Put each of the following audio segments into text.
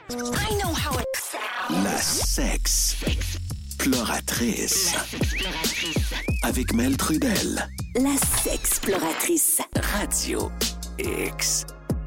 I know how it sounds. La sexploratrice. Avec Mel Trudel. La sexploratrice. Radio X.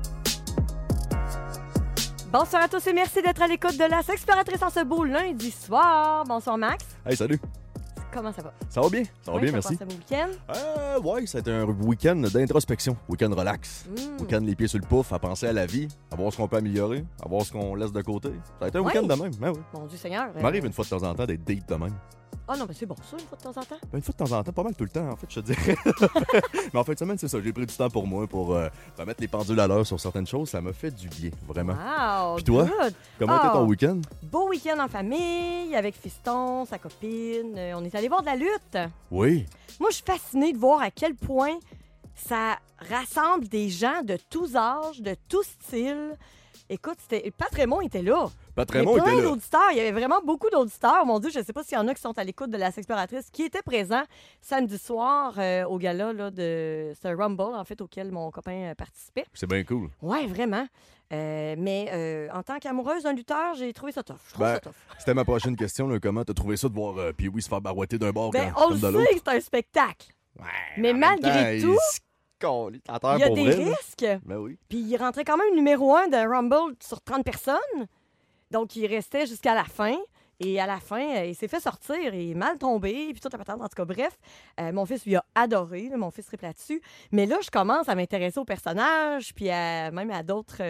Bonsoir à tous et merci d'être à l'écoute de la sexploratrice en ce beau lundi soir. Bonsoir Max. Hey, salut. Comment ça va? Ça va bien? Ça va bien, merci. Ça va un beau week-end? Ouais, ça a été un week-end d'introspection. Week-end relax. Week-end les pieds sur le pouf, à penser à la vie, à voir ce qu'on peut améliorer, à voir ce qu'on laisse de côté. Ça a été un week-end de même. Ben oui. Mon Dieu Seigneur. Il m'arrive une fois de temps en temps d'être date de même. Ah non, mais c'est bon ça, une fois de temps en temps? Ben, une fois de temps en temps, pas mal tout le temps, en fait, je te dirais. Mais en fin de semaine, c'est ça. J'ai pris du temps pour moi pour remettre les pendules à l'heure sur certaines choses. Ça m'a fait du bien, vraiment. Wow, Puis toi? good. Comment était ton week-end? Beau week-end en famille, avec Fiston, sa copine. On est allé voir de la lutte. Oui. Moi, je suis fascinée de voir à quel point ça rassemble des gens de tous âges, de tous styles. Écoute, Pat Raymond était là. Pat Raymond était plein là. d'auditeurs. Il y avait vraiment beaucoup d'auditeurs. Mon Dieu, je ne sais pas s'il y en a qui sont à l'écoute de la sexploratrice qui étaient présents samedi soir au gala là, de ce Rumble, en fait, auquel mon copain participait. C'est bien cool. Ouais, vraiment. Mais en tant qu'amoureuse d'un lutteur, j'ai trouvé ça tough. Je trouve ça tough. C'était ma prochaine question. Là, comment t'as trouvé ça de voir Pee-Wee se faire barouetter d'un bord Ben, comme on le de l'autre? sait que c'est un spectacle. Ouais, Mais en malgré même tout, il y a il y a des risques. Ben oui. Puis il rentrait quand même numéro 1 de Rumble sur 30 personnes. Donc, il restait jusqu'à la fin. Et à la fin, il s'est fait sortir. Il est mal tombé. Puis toute la patente. En tout cas, bref, mon fils lui a adoré. Là, mon fils triple là-dessus. Mais là, je commence à m'intéresser aux personnages. Puis même à d'autres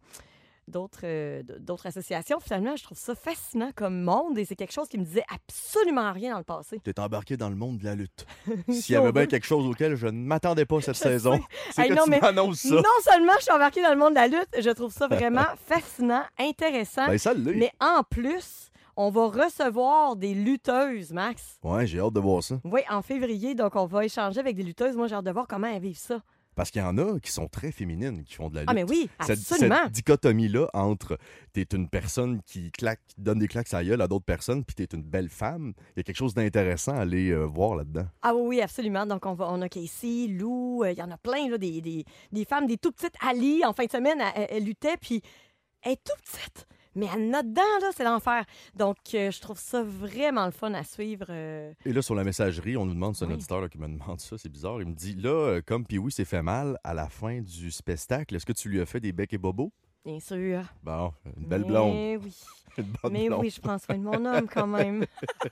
associations. Finalement, je trouve ça fascinant comme monde. Et c'est quelque chose qui me disait absolument rien dans le passé. T'es embarqué dans le monde de la lutte. S'il y avait bien quelque chose auquel je ne m'attendais pas cette saison, c'est Hey, que non, tu mais m'annonces ça. Non seulement je suis embarquée dans le monde de la lutte, je trouve ça vraiment fascinant, intéressant. Ben ça l'est. Mais en plus, on va recevoir des lutteuses, Max. Ouais, j'ai hâte de voir ça. Oui, en février, donc on va échanger avec des lutteuses. Moi, j'ai hâte de voir comment elles vivent ça. Parce qu'il y en a qui sont très féminines, qui font de la lutte. Ah, mais oui, Cette absolument. dichotomie-là entre t'es une personne qui donne des claques à la gueule à d'autres personnes, puis t'es une belle femme, il y a quelque chose d'intéressant à aller voir là-dedans. Ah oui, absolument. Donc, on a Casey, Lou, il y en a plein, là, des femmes, des tout petites. Ali, en fin de semaine, elle luttait, puis elle est tout petite. Mais elle en a dedans, là, c'est l'enfer. Donc, je trouve ça vraiment le fun à suivre. Et là, sur la messagerie, on nous demande, c'est un Oui. auditeur là, qui me demande ça, c'est bizarre. Il me dit, là, comme Pee-Wee s'est fait mal à la fin du spectacle, est-ce que tu lui as fait des becs et bobos? Bien sûr. Bon, une belle blonde. Mais oui. Une bonne Mais blonde. oui, je prends soin de mon homme quand même.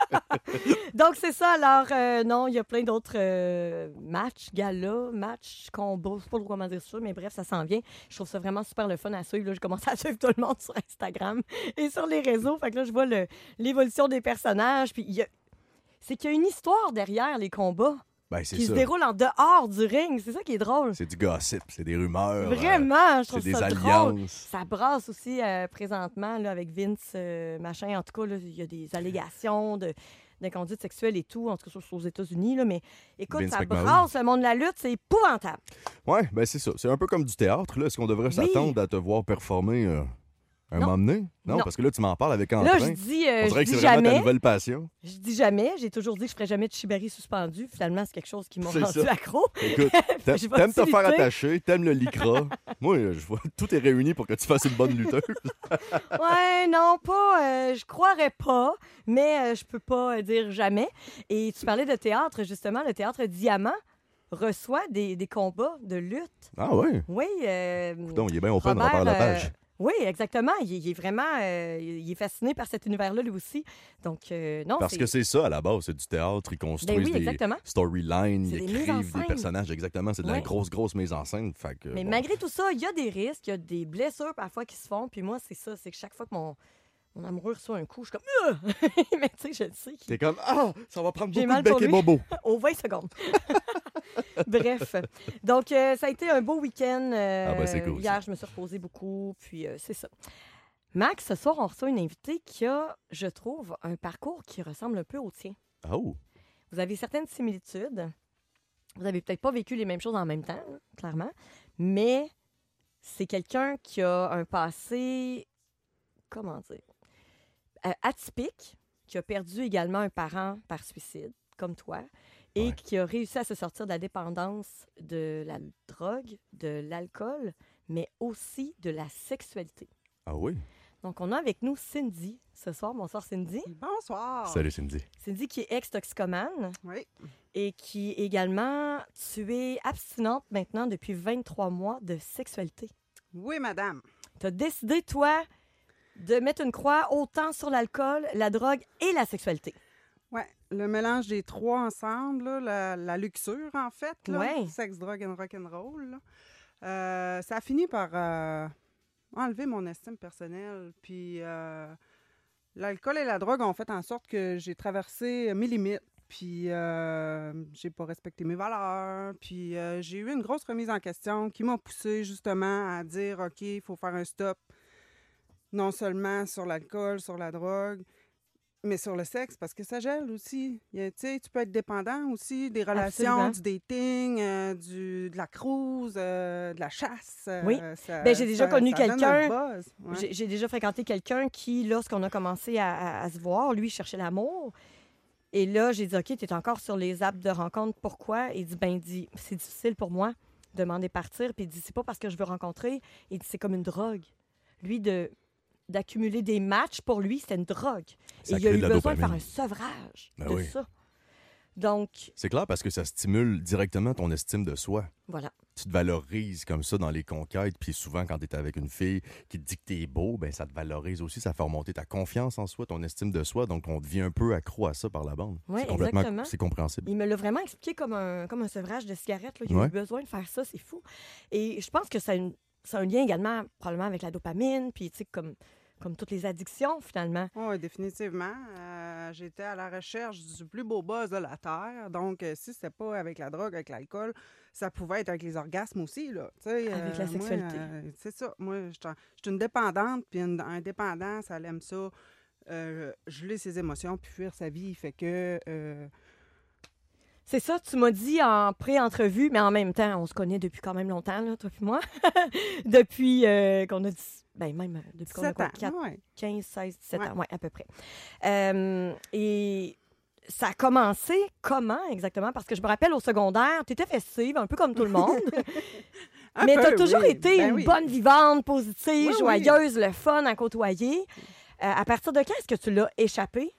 Donc, c'est ça. Alors, non, il y a plein d'autres matchs, galas, matchs, combats. Je sais pas trop comment dire ça, mais bref, ça s'en vient. Je trouve ça vraiment super le fun à suivre. Là, je commence à suivre tout le monde sur Instagram et sur les réseaux. Fait que là, je vois l'évolution des personnages. Puis, c'est qu'il y a une histoire derrière les combats Ben, c'est qui ça. se déroule en dehors du ring. C'est ça qui est drôle. C'est du gossip, c'est des rumeurs. Vraiment, je c'est trouve des ça drôle. alliances. Ça brasse aussi présentement là, avec Vince, machin. En tout cas, là, il y a des allégations d'inconduite sexuelle et tout, en tout cas aux États-Unis. Là, mais écoute, Vince ça McMahon. brasse le monde de la lutte, c'est épouvantable. Ouais, ben c'est ça. C'est un peu comme du théâtre. Là. Est-ce qu'on devrait s'attendre à te voir performer un moment donné? Non, Non. parce que là, tu m'en parles avec Là, entrain. je dis, On je dirait que dis c'est vraiment ta jamais. nouvelle passion. Je dis jamais. J'ai toujours dit que je ferais jamais de Shibari suspendu. Finalement, c'est quelque chose qui m'a C'est rendu ça. accro. Écoute, Je vais t'aimes te faire lutter. attacher, t'aimes le lycra. Moi, je vois, tout est réuni pour que tu fasses une bonne lutteuse. Ouais, non, pas. Je croirais pas, mais je peux pas dire jamais. Et tu parlais de théâtre, justement. Le théâtre Diamant reçoit des combats de lutte. Ah ouais? Oui. Donc, il est bien open, on Robert, parle la page. Oui, exactement. Il est vraiment il est fasciné par cet univers-là, lui aussi. Donc, non, Parce que c'est ça, à la base, c'est du théâtre. Ils construisent Ben oui, des exactement. storylines, C'est ils des mises en écrivent des scène. personnages. Exactement, c'est de la Ouais. grosse mise en scène. Fait que, Mais bon. malgré tout ça, il y a des risques, il y a des blessures parfois qui se font. Puis moi, c'est ça, c'est que chaque fois que mon amoureux reçoit un coup, je suis comme mais tu sais, je le sais. T'es comme, ah, ça va prendre J'ai beaucoup de mal bec pour et lui. bobo. Aux 20 secondes. Bref. Donc, ça a été un beau week-end. C'est cool, Hier, ça. je me suis reposée beaucoup. Puis, c'est ça. Max, ce soir, on reçoit une invitée qui a, je trouve, un parcours qui ressemble un peu au tien. Oh, Vous avez certaines similitudes. Vous n'avez peut-être pas vécu les mêmes choses en même temps, hein, clairement. Mais c'est quelqu'un qui a un passé, comment dire, atypique, qui a perdu également un parent par suicide, comme toi, et Ouais. qui a réussi à se sortir de la dépendance de la drogue, de l'alcool, mais aussi de la sexualité. ah oui? Donc, on a avec nous Cindy ce soir. Bonsoir, Cindy. Bonsoir. Salut, Cindy. Cindy qui est ex-toxicomane Oui. et qui également, tu es abstinente maintenant depuis 23 mois de sexualité. Oui, madame. Tu as décidé, toi, de mettre une croix autant sur l'alcool, la drogue et la sexualité. Oui, le mélange des trois ensemble, là, la luxure, en fait. Là, Ouais. sexe, drogue and rock'n'roll. Là. Ça a fini par enlever mon estime personnelle. Puis l'alcool et la drogue ont fait en sorte que j'ai traversé mes limites. Puis j'ai pas respecté mes valeurs. Puis j'ai eu une grosse remise en question qui m'a poussée justement à dire, OK, il faut faire un stop. Non seulement sur l'alcool, sur la drogue, mais sur le sexe, parce que ça gèle aussi. Tu sais, tu peux être dépendant aussi des relations, Absolument. du dating, de la cruise, de la chasse. Oui. Ça- Ben, j'ai déjà ça- connu ça donne quelqu'un. un buzz. Ouais. J'ai déjà fréquenté quelqu'un qui, lorsqu'on a commencé à se voir, lui, cherchait l'amour. Et là, j'ai dit, OK, tu es encore sur les apps de rencontre. Pourquoi? Il dit, c'est difficile pour moi de demander partir. Puis il dit, c'est pas parce que je veux rencontrer. Il dit, c'est comme une drogue. Lui, d'accumuler des matchs, pour lui, c'était une drogue. Ça Et il a crée eu de la besoin de faire dopamine. un sevrage Ben de oui. ça. Donc, C'est clair parce que ça stimule directement ton estime de soi. voilà. Tu te valorises comme ça dans les conquêtes, puis souvent quand tu es avec une fille qui te dit que t'es beau, ben ça te valorise aussi, ça fait remonter ta confiance en soi, ton estime de soi, donc on devient un peu accro à ça par la bande. Oui, C'est complètement, exactement. c'est compréhensible. Il me l'a vraiment expliqué comme un sevrage de cigarette. Là. Il a Ouais. eu besoin de faire ça, c'est fou. Et je pense que ça a un lien également, probablement, avec la dopamine, puis tu sais, comme toutes les addictions, finalement. Oui, définitivement. J'étais à la recherche du plus beau buzz de la Terre. Donc, si c'était pas avec la drogue, avec l'alcool, ça pouvait être avec les orgasmes aussi, là. Tu sais, Avec la moi, sexualité. c'est ça. Moi, je suis une dépendante, puis un dépendant, ça aime ça. Geler ses émotions, puis fuir sa vie. Fait que... C'est ça, tu m'as dit en pré-entrevue, mais en même temps, on se connaît depuis quand même longtemps, là, toi et moi. Depuis qu'on a dit... Ben, même depuis qu'on a 7 ans. 4, Ouais. 15, 16, 17 Ouais. ans, oui, à peu près. Et ça a commencé comment exactement? Parce que je me rappelle au secondaire, tu étais festive, un peu comme tout le monde. Un Mais peu, tu as toujours oui. été Ben une oui. bonne vivante, positive, Oui, oui. joyeuse, le fun à côtoyer. À partir de quand est-ce que tu l'as échappé?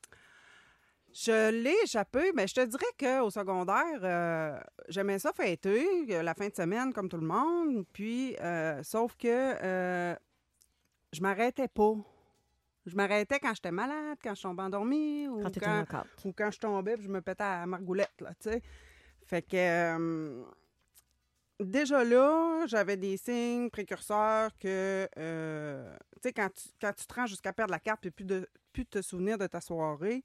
Je l'ai échappé, mais je te dirais qu'au secondaire, j'aimais ça fêter la fin de semaine comme tout le monde. Puis, sauf que je m'arrêtais pas. Je m'arrêtais quand j'étais malade, quand je tombais endormie ou Quand tu étais quand, knockout. ou quand je tombais puis je me pétais à margoulette, là, tu sais. Fait que déjà là, j'avais des signes précurseurs que, tu sais, quand tu te rends jusqu'à perdre la carte et plus de te souvenir de ta soirée,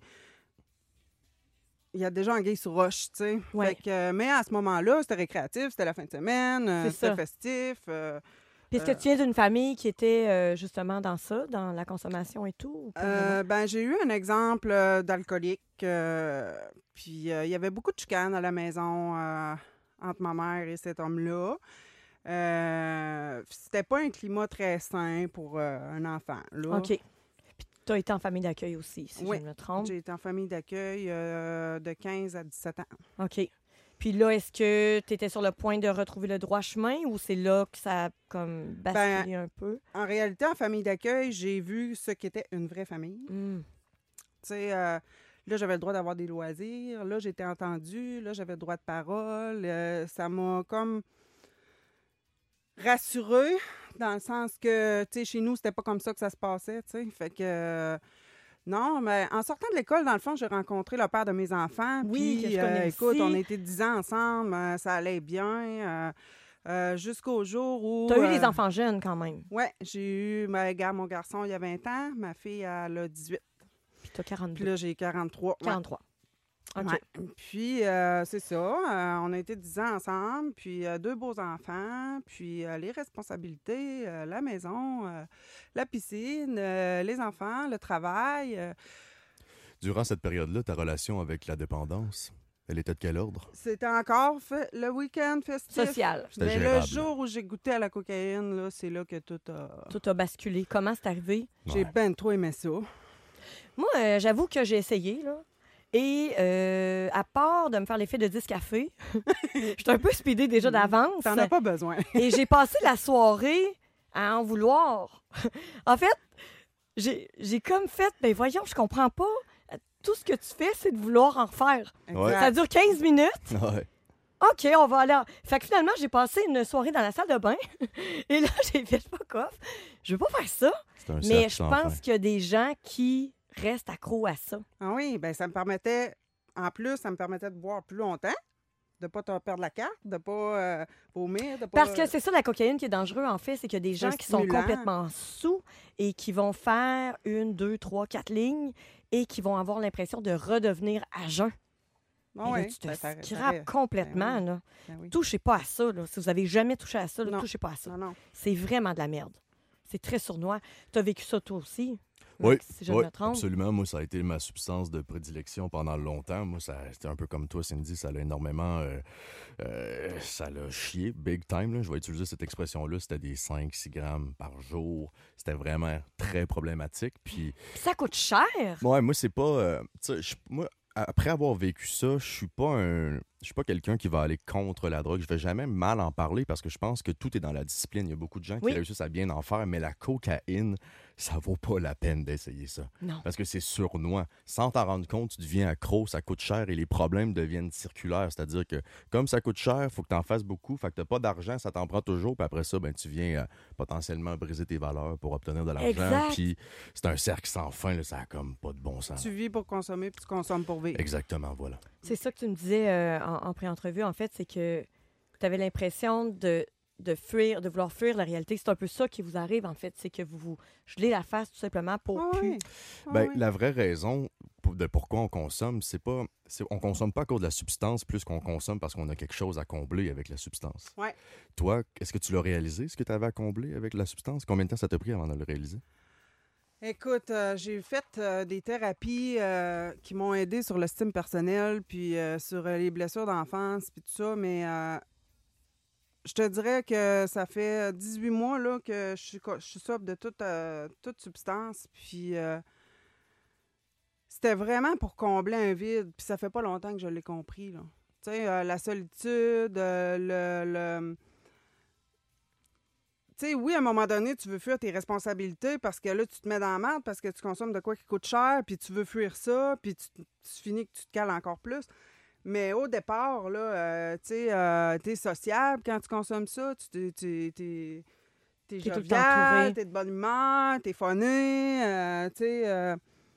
il y a déjà anguille sous roche, tu sais. Ouais. Fait que, mais à ce moment-là, c'était récréatif, c'était la fin de semaine, C'est c'était ça. festif. Puis est-ce que tu viens d'une famille qui était justement dans ça, dans la consommation et tout? Ou pas vraiment? Ben, j'ai eu un exemple d'alcoolique. Puis il y avait beaucoup de chicanes à la maison entre ma mère et cet homme-là. C'était pas un climat très sain pour un enfant, là. OK. Puis tu as été en famille d'accueil aussi, si Oui, je me trompe. J'ai été en famille d'accueil de 15 à 17 ans. OK. Puis là, est-ce que tu étais sur le point de retrouver le droit chemin ou c'est là que ça a comme basculé un peu? En réalité, en famille d'accueil, j'ai vu ce qu'était une vraie famille. Hmm. Tu sais, là, j'avais le droit d'avoir des loisirs. Là, j'étais entendue. Là, j'avais le droit de parole. Ça m'a comme rassurée dans le sens que, tu sais, chez nous, c'était pas comme ça que ça se passait, tu sais. Fait que... non, mais en sortant de l'école, dans le fond, j'ai rencontré le père de mes enfants. Oui, puis, que je connais écoute, aussi. on a été 10 ans ensemble. Ça allait bien. Jusqu'au jour où... Tu as eu les enfants jeunes quand même. Oui, j'ai eu mon garçon, il y a 20 ans. Ma fille, elle a 18. Puis tu as 42. Puis là, j'ai 43. Ouais. 43. OK. Ouais. Puis, c'est ça. On a été 10 ans ensemble, puis 2 beaux enfants, puis les responsabilités, la maison, la piscine, les enfants, le travail. Durant cette période-là, ta relation avec la dépendance, elle était de quel ordre? C'était encore le week-end festif. Social. C'était Mais gérable. le jour où j'ai goûté à la cocaïne, là, c'est là que tout a... Tout a basculé. Comment c'est arrivé? J'ai Ouais. ben trop aimé ça. Moi, j'avoue que j'ai essayé, là. Et à part de me faire l'effet de 10 cafés, j'étais un peu speedée déjà d'avance. T'en as pas besoin. Et j'ai passé la soirée à en vouloir. En fait, j'ai comme fait, ben voyons, je comprends pas. Tout ce que tu fais, c'est de vouloir en refaire. Ouais. Ça dure 15 minutes. Ouais. OK, on va aller. Fait que finalement, j'ai passé une soirée dans la salle de bain. Et là, j'ai fait fuck off. Je veux pas faire ça. C'est un Mais cercle je sans pense fin. qu'il y a des gens qui restent accros à ça. Ah oui, bien, ça me permettait, en plus, ça me permettait de boire plus longtemps, de ne pas te perdre la carte, de ne pas vomir, de pas... Parce que c'est ça, la cocaïne qui est dangereux, en fait, c'est qu'il y a des C'est un gens qui sont stimulant. complètement sous et qui vont faire 1, 2, 3, 4 lignes et qui vont avoir l'impression de redevenir à jeun. Ah Et là, oui, tu te ben, ça- scrapes complètement. Ben Là. ben oui. Touchez pas à ça. Là. Si vous avez jamais touché à ça, là, Non. touchez pas à ça. Non, non. C'est vraiment de la merde. C'est très sournois. Tu as vécu ça toi aussi, Oui, Max, si je ne oui, me trompe. absolument. Moi, ça a été ma substance de prédilection pendant longtemps. Moi, c'était un peu comme toi, Cindy. Ça l'a énormément... ça l'a chié, big time. Là. Je vais utiliser cette expression-là. C'était des 5-6 grammes par jour. C'était vraiment très problématique. Puis, Puis ça coûte cher. ouais, moi, c'est pas... tu sais, moi, après avoir vécu ça, je suis pas quelqu'un qui va aller contre la drogue. Je vais jamais mal en parler parce que je pense que tout est dans la discipline. Il y a beaucoup de gens qui Oui. réussissent à bien en faire, mais la cocaïne, ça vaut pas la peine d'essayer ça. Non. Parce que c'est sournois. Sans t'en rendre compte, tu deviens accro, ça coûte cher et les problèmes deviennent circulaires. C'est-à-dire que comme ça coûte cher, il faut que tu en fasses beaucoup. Fait que t'as pas d'argent, ça t'en prend toujours. Puis après ça, ben, tu viens potentiellement briser tes valeurs pour obtenir de l'argent. Exact. Puis c'est un cercle sans fin. Là, ça a comme pas de bon sens. Tu vis pour consommer, puis tu consommes pour vivre. Exactement, voilà. C'est ça que tu me disais en pré-entrevue, en fait, c'est que tu avais l'impression de fuir, de vouloir fuir la réalité. C'est un peu ça qui vous arrive, en fait. C'est que vous vous gelez la face tout simplement pour Ah plus. oui. Ah Ben, oui. la vraie raison de pourquoi on consomme, on consomme pas à cause de la substance plus qu'on consomme parce qu'on a quelque chose à combler avec la substance. Ouais. Toi, est-ce que tu l'as réalisé, ce que tu avais à combler avec la substance? Combien de temps ça t'a pris avant de le réaliser? Écoute, j'ai fait des thérapies qui m'ont aidé sur l'estime personnelle, puis sur les blessures d'enfance, puis tout ça, mais je te dirais que ça fait 18 mois là, que je suis sobre de toute substance, puis c'était vraiment pour combler un vide, puis ça fait pas longtemps que je l'ai compris, là. Tu sais, la solitude, tu sais, oui, à un moment donné, tu veux fuir tes responsabilités parce que là, tu te mets dans la merde parce que tu consommes de quoi qui coûte cher, puis tu veux fuir ça, puis tu finis que tu te cales encore plus. Mais au départ, là, tu sais, t'es sociable quand tu consommes ça, t'es tout le temps jovial, entouré. t'es de bonne humeur, t'es funny, tu sais...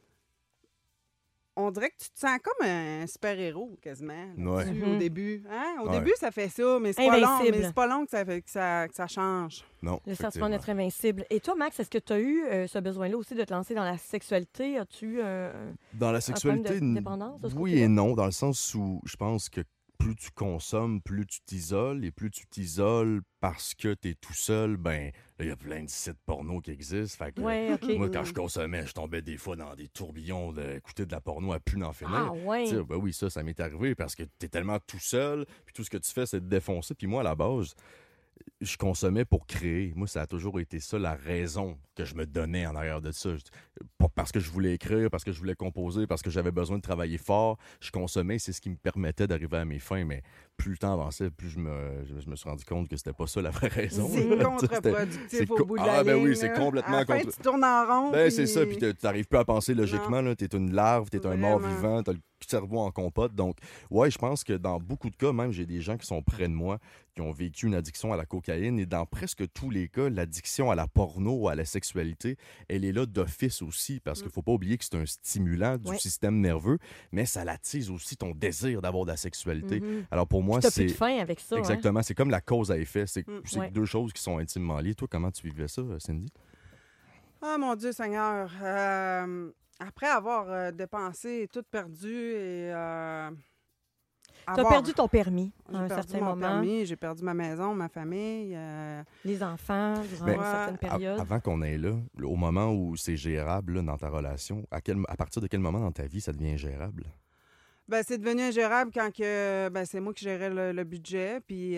on dirait que tu te sens comme un super-héros, quasiment, là-dessus, Ouais. au Mhm. début. Hein? Au Ouais. début, ça fait ça, mais c'est pas long, Invincible. mais c'est pas long que ça change. Non. Le sentiment effectivement. d'être invincible. Et toi, Max, est-ce que tu as eu ce besoin-là aussi de te lancer dans la sexualité? As-tu eu Dans la problème sexualité, de dépendance de ce oui côté-là? et non, dans le sens où je pense que plus tu consommes, plus tu t'isoles, et plus tu t'isoles parce que tu es tout seul, ben là, il y a plein de sites porno qui existent. Fait que, Oui, OK. moi, quand je consommais, je tombais des fois dans des tourbillons d'écouter de la porno à plus n'en finir. Ah, ouais. Tu sais, ben oui, ça m'est arrivé parce que t'es tellement tout seul, puis tout ce que tu fais, c'est te défoncer. Puis moi, à la base, je consommais pour créer. Moi, ça a toujours été ça, la raison que je me donnais en arrière de ça. Pas parce que je voulais écrire, parce que je voulais composer, parce que j'avais besoin de travailler fort. Je consommais, c'est ce qui me permettait d'arriver à mes fins. Mais plus le temps avançait, plus je me suis rendu compte que c'était pas ça la vraie raison. C'est là. contre-productif C'est au bout de la ben ligne. oui, c'est là. complètement À la fin, contre- tu tournes en rond. Ben, puis- c'est ça, puis t'arrives plus à penser logiquement. Là. T'es une larve, t'es un mort Vraiment. vivant, t'as le cerveau en compote. Donc, ouais, je pense que dans beaucoup de cas, même, j'ai des gens qui sont près de moi qui ont vécu une addiction à la cocaïne. Et dans presque tous les cas, l'addiction à la porno, à la sexualité, elle est là d'office aussi. Parce qu'il faut pas oublier que c'est un stimulant du Ouais. système nerveux, mais ça l'attise aussi ton désir d'avoir de la sexualité. Mhm. Alors, pour moi, Puis t'as plus c'est... de faim avec ça. hein? Exactement, c'est comme la cause à effet. C'est Ouais. deux choses qui sont intimement liées. Toi, comment tu vivais ça, Cindy? Ah, mon Dieu Seigneur. Après avoir dépensé, tout perdu et... Tu as perdu ton permis à J'ai un perdu certain mon moment. permis, j'ai perdu ma maison, ma famille. Les enfants, durant Mais- une certaine période. Avant qu'on aille là, au moment où c'est gérable là, dans ta relation, à partir de quel moment dans ta vie ça devient gérable? Ben, c'est devenu ingérable quand que, ben, c'est moi qui gérais le budget, puis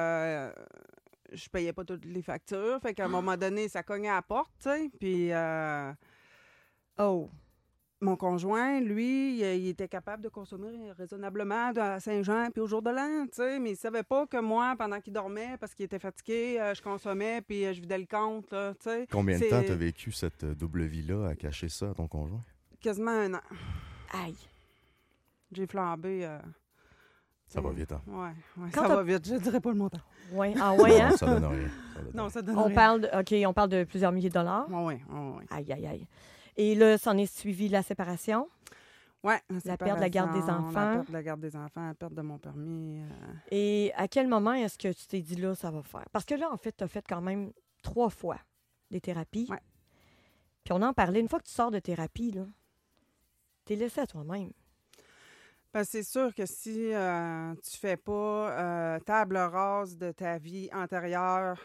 je payais pas toutes les factures. Fait qu'à un moment donné, ça cognait à la porte, tu sais. Puis Oh. mon conjoint, lui, il était capable de consommer raisonnablement à Saint-Jean puis au jour de l'an, tu sais, mais il savait pas que moi, pendant qu'il dormait, parce qu'il était fatigué, je consommais puis je vidais le compte, là, tu sais. Combien de temps t'as vécu cette double vie-là à cacher ça à ton conjoint? Quasiment 1 an. Aïe. J'ai flambé. Ça va vite, hein? Ouais, Quand ça t'as- va vite. Je dirais pas le montant. Oui, ah ouais, hein? Non, ça donne rien. Non, ça donne On rien. parle on parle de plusieurs milliers de dollars. Oui. Aïe, aïe, aïe. Et là, s'en est suivi la séparation. Ouais, La perte de la garde des séparation, enfants. La perte de la garde des enfants, la perte de mon permis. Et à quel moment est-ce que tu t'es dit là, ça va faire? Parce que là, en fait, tu as fait quand même 3 fois des thérapies. Ouais. Puis on en parlait. Une fois que tu sors de thérapie, là, t'es laissé à toi-même. Ben, c'est sûr que si tu fais pas table rase de ta vie antérieure,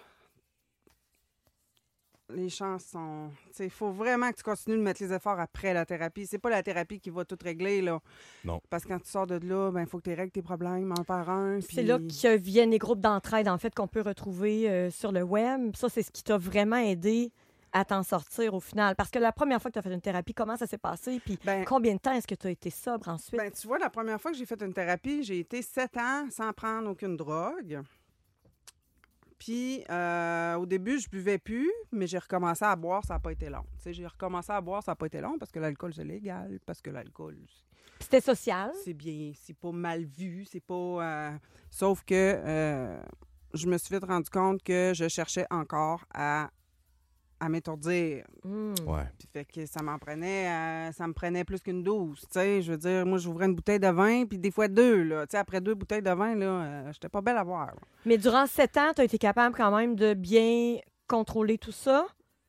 les chances sont... Il faut vraiment que tu continues de mettre les efforts après la thérapie. C'est pas la thérapie qui va tout régler, là. Non. Parce que quand tu sors de là, il faut que tu règles tes problèmes un par un. Puis c'est là que viennent les groupes d'entraide, en fait, qu'on peut retrouver sur le web. Ça, c'est ce qui t'a vraiment aidé à t'en sortir au final. Parce que la première fois que tu as fait une thérapie, comment ça s'est passé? Puis Ben- combien de temps est-ce que tu as été sobre ensuite? Ben, tu vois, la première fois que j'ai fait une thérapie, j'ai été 7 ans sans prendre aucune drogue. Puis, au début, je buvais plus, mais j'ai recommencé à boire, ça n'a pas été long. Tu sais, j'ai recommencé à boire, ça n'a pas été long parce que l'alcool, c'est légal, parce que l'alcool, C'était social. c'est bien, c'est pas mal vu, c'est pas... Sauf que je me suis vite rendu compte que je cherchais encore à m'étourdir. Ouais. Puis fait que ça me prenait plus qu'une 12, tu sais. Je veux dire, moi, j'ouvrais une bouteille de vin, puis des fois 2, là. Tu sais, après 2 bouteilles de vin, là, j'étais pas belle à voir. Là. Mais durant 7 ans, tu as été capable quand même de bien contrôler tout ça.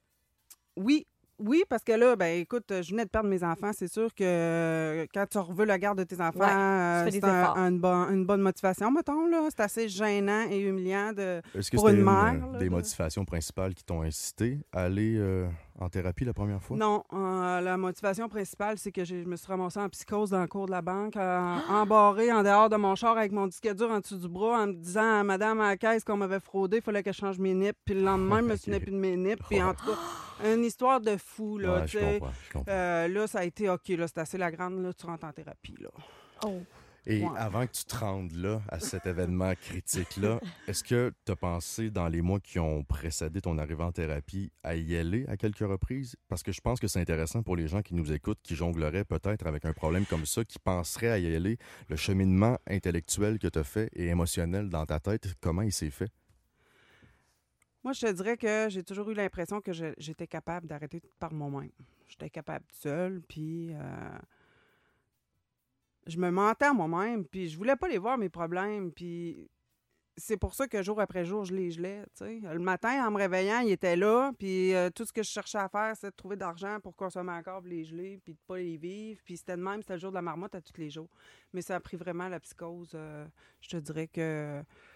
Oui, parce que là, ben écoute, je venais de perdre mes enfants. C'est sûr que quand tu reveux la garde de tes enfants, Ouais, tu fais des c'est efforts. une bonne motivation, mettons, là. C'est assez gênant et humiliant Est-ce que pour c'était une mère. Là, des motivations principales qui t'ont incité à aller en thérapie la première fois? Non, la motivation principale, c'est que je me suis ramassée en psychose dans le cours de la banque, embarrée en dehors de mon char avec mon disque dur en dessous du bras, en me disant à madame à la caisse qu'on m'avait fraudé, il fallait que je change mes nippes. Puis le lendemain, je me souvenais plus de mes nippes. Puis en tout cas, une histoire de fou, là, Ouais, tu je sais. comprends. Là, ça a été OK, là, c'est assez la grande, là, tu rentres en thérapie, là. Oh. Et Ouais. avant que tu te rendes là, à cet événement critique-là, est-ce que tu as pensé dans les mois qui ont précédé ton arrivée en thérapie à y aller à quelques reprises? Parce que je pense que c'est intéressant pour les gens qui nous écoutent, qui jongleraient peut-être avec un problème comme ça, qui penseraient à y aller. Le cheminement intellectuel que tu as fait et émotionnel dans ta tête, comment il s'est fait? Moi, je te dirais que j'ai toujours eu l'impression que j'étais capable d'arrêter par moi-même. J'étais capable seule, puis je me mentais à moi-même, puis je voulais pas les voir, mes problèmes, puis c'est pour ça que jour après jour, je les gelais, tu sais. Le matin, en me réveillant, ils étaient là, puis tout ce que je cherchais à faire, c'était de trouver de l'argent pour consommer encore, puis les geler, puis de pas les vivre, puis c'était de même, c'était le jour de la marmotte à tous les jours. Mais ça a pris vraiment la psychose. Je te dirais que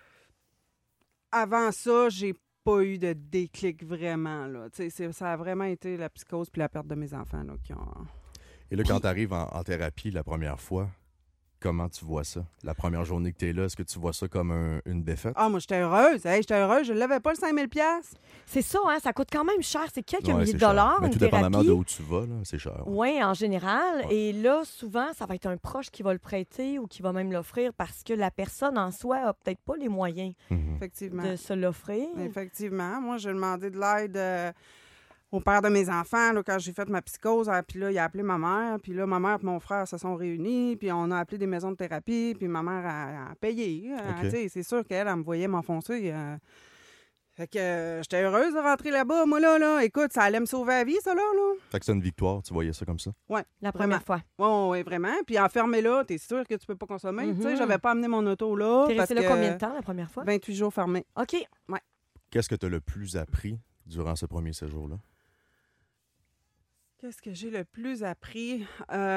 avant ça, j'ai pas eu de déclic vraiment, là. Tu sais, ça a vraiment été la psychose puis la perte de mes enfants, là, qui ont... Et là, quand tu arrives en thérapie la première fois, comment tu vois ça? La première journée que tu es là, est-ce que tu vois ça comme une défaite? Ah, moi, j'étais heureuse. Hey, j'étais heureuse. Je ne l'avais pas, le 5 000 $. C'est ça, hein? Ça coûte quand même cher. C'est quelques Ouais, milliers c'est de cher. dollars, Mais une tout dépendamment thérapie. de où tu vas, là, c'est cher. Oui, en général. Ouais. Et là, souvent, ça va être un proche qui va le prêter ou qui va même l'offrir parce que la personne en soi a peut-être pas les moyens Mhm. Effectivement. de se l'offrir. Effectivement. Moi, j'ai demandé de l'aide au père de mes enfants, là, quand j'ai fait ma psychose. Puis là, il a appelé ma mère. Puis là, ma mère et mon frère se sont réunis. Puis on a appelé des maisons de thérapie. Puis ma mère a payé. OK. Tu sais, c'est sûr qu'elle, elle me voyait m'enfoncer. Fait que j'étais heureuse de rentrer là-bas. Moi, là, écoute, ça allait me sauver la vie, ça, là. Fait que c'est une victoire, tu voyais ça comme ça? La première fois. Oui, vraiment. Puis enfermé là, t'es sûr que tu peux pas consommer. Tu sais, Mhm. j'avais pas amené mon auto là. T'es parce resté là que combien de temps la première fois? 28 jours fermés. OK. Qu'est-ce que tu as le plus appris durant ce premier séjour-là? Qu'est-ce que j'ai le plus appris?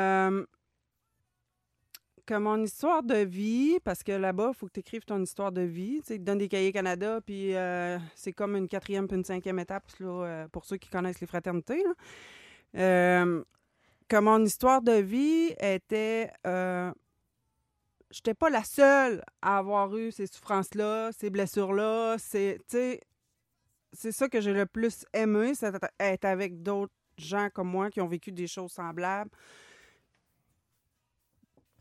Que mon histoire de vie, parce que là-bas, il faut que tu écrives ton histoire de vie. Tu sais, ils te donnent des cahiers Canada, puis c'est comme une 4e puis une 5e étape là, pour ceux qui connaissent les fraternités. Là. Que mon histoire de vie était... j'étais pas la seule à avoir eu ces souffrances-là, ces blessures-là. C'est ça que j'ai le plus aimé, c'est être avec d'autres gens comme moi qui ont vécu des choses semblables.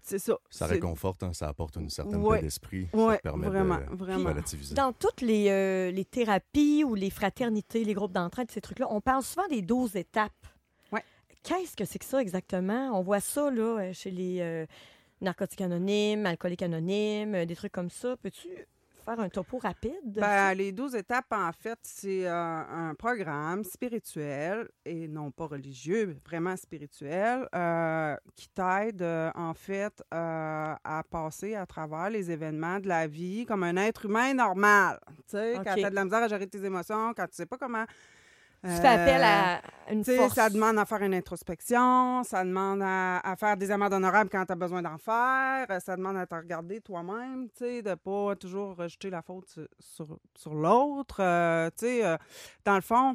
c'est ça. Ça C'est- réconforte, hein, ça apporte une certaine Ouais. paix d'esprit. Ouais, Ça te permet vraiment, de vraiment. relativiser. Dans toutes les thérapies ou les fraternités, les groupes d'entraide, ces trucs-là, on parle souvent des 12 étapes. Ouais. Qu'est-ce que c'est que ça exactement? On voit ça là, chez les narcotiques anonymes, alcooliques anonymes, des trucs comme ça. Peux-tu faire un topo rapide? de ça? Ben, les 12 étapes, en fait, c'est un programme spirituel et non pas religieux, mais vraiment spirituel, qui t'aide, en fait, à passer à travers les événements de la vie comme un être humain normal. Tu sais, quand OK. tu as de la misère à gérer tes émotions, quand tu sais pas comment... Tu fais appel à une Tu sais, force. ça demande à faire une introspection, ça demande à faire des amendes honorables quand tu as besoin d'en faire, ça demande à te regarder toi-même, tu sais, de pas toujours rejeter la faute sur l'autre. Tu sais, dans le fond,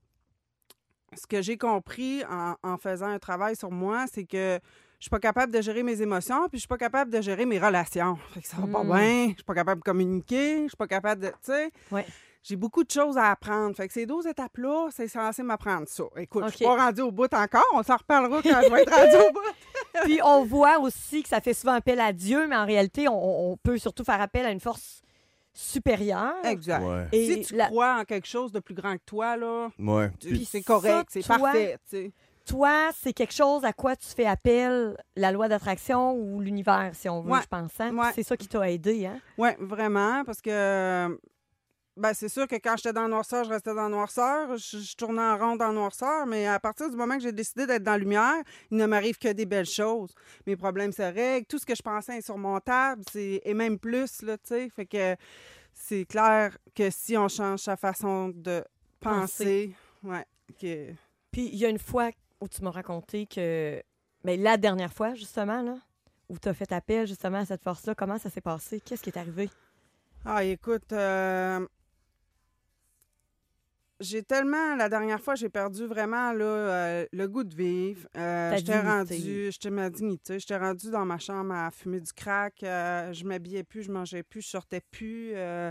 ce que j'ai compris en faisant un travail sur moi, c'est que je suis pas capable de gérer mes émotions, puis je suis pas capable de gérer mes relations. Fait que ça va pas bien, je suis pas capable de communiquer, je suis pas capable de... Tu sais... Ouais. J'ai beaucoup de choses à apprendre. Fait que ces 12 étapes-là, c'est censé m'apprendre ça. Écoute, je suis OK. pas rendue au bout encore. On s'en reparlera quand je vais être rendue au bout. Puis on voit aussi que ça fait souvent appel à Dieu, mais en réalité, on peut surtout faire appel à une force supérieure. Exact. Ouais. Et Si tu la- crois en quelque chose de plus grand que toi, là, Ouais. Puis c'est ça, correct, c'est toi- parfait. Tu sais. Toi, c'est quelque chose à quoi tu fais appel, la loi d'attraction ou l'univers, si on veut, Ouais. je pense. Hein? Ouais. C'est ça qui t'a aidé, hein? Oui, vraiment, parce que ben, c'est sûr que quand j'étais dans la noirceur, je restais dans la noirceur. Je tournais en rond dans la noirceur, mais à partir du moment que j'ai décidé d'être dans la lumière, il ne m'arrive que des belles choses. Mes problèmes se règlent. Tout ce que je pensais insurmontable, et même plus, là, tu sais. Fait que c'est clair que si on change sa façon de penser, ouais, que... Puis il y a une fois où tu m'as raconté que, ben, la dernière fois, justement, là, où tu as fait appel justement à cette force-là, comment ça s'est passé? Qu'est-ce qui est arrivé? Ah, écoute, j'ai tellement, la dernière fois, j'ai perdu vraiment là, le goût de vivre. J'étais ma dignité. J'étais rendue dans ma chambre à fumer du crack. Je m'habillais plus, je mangeais plus, je sortais plus.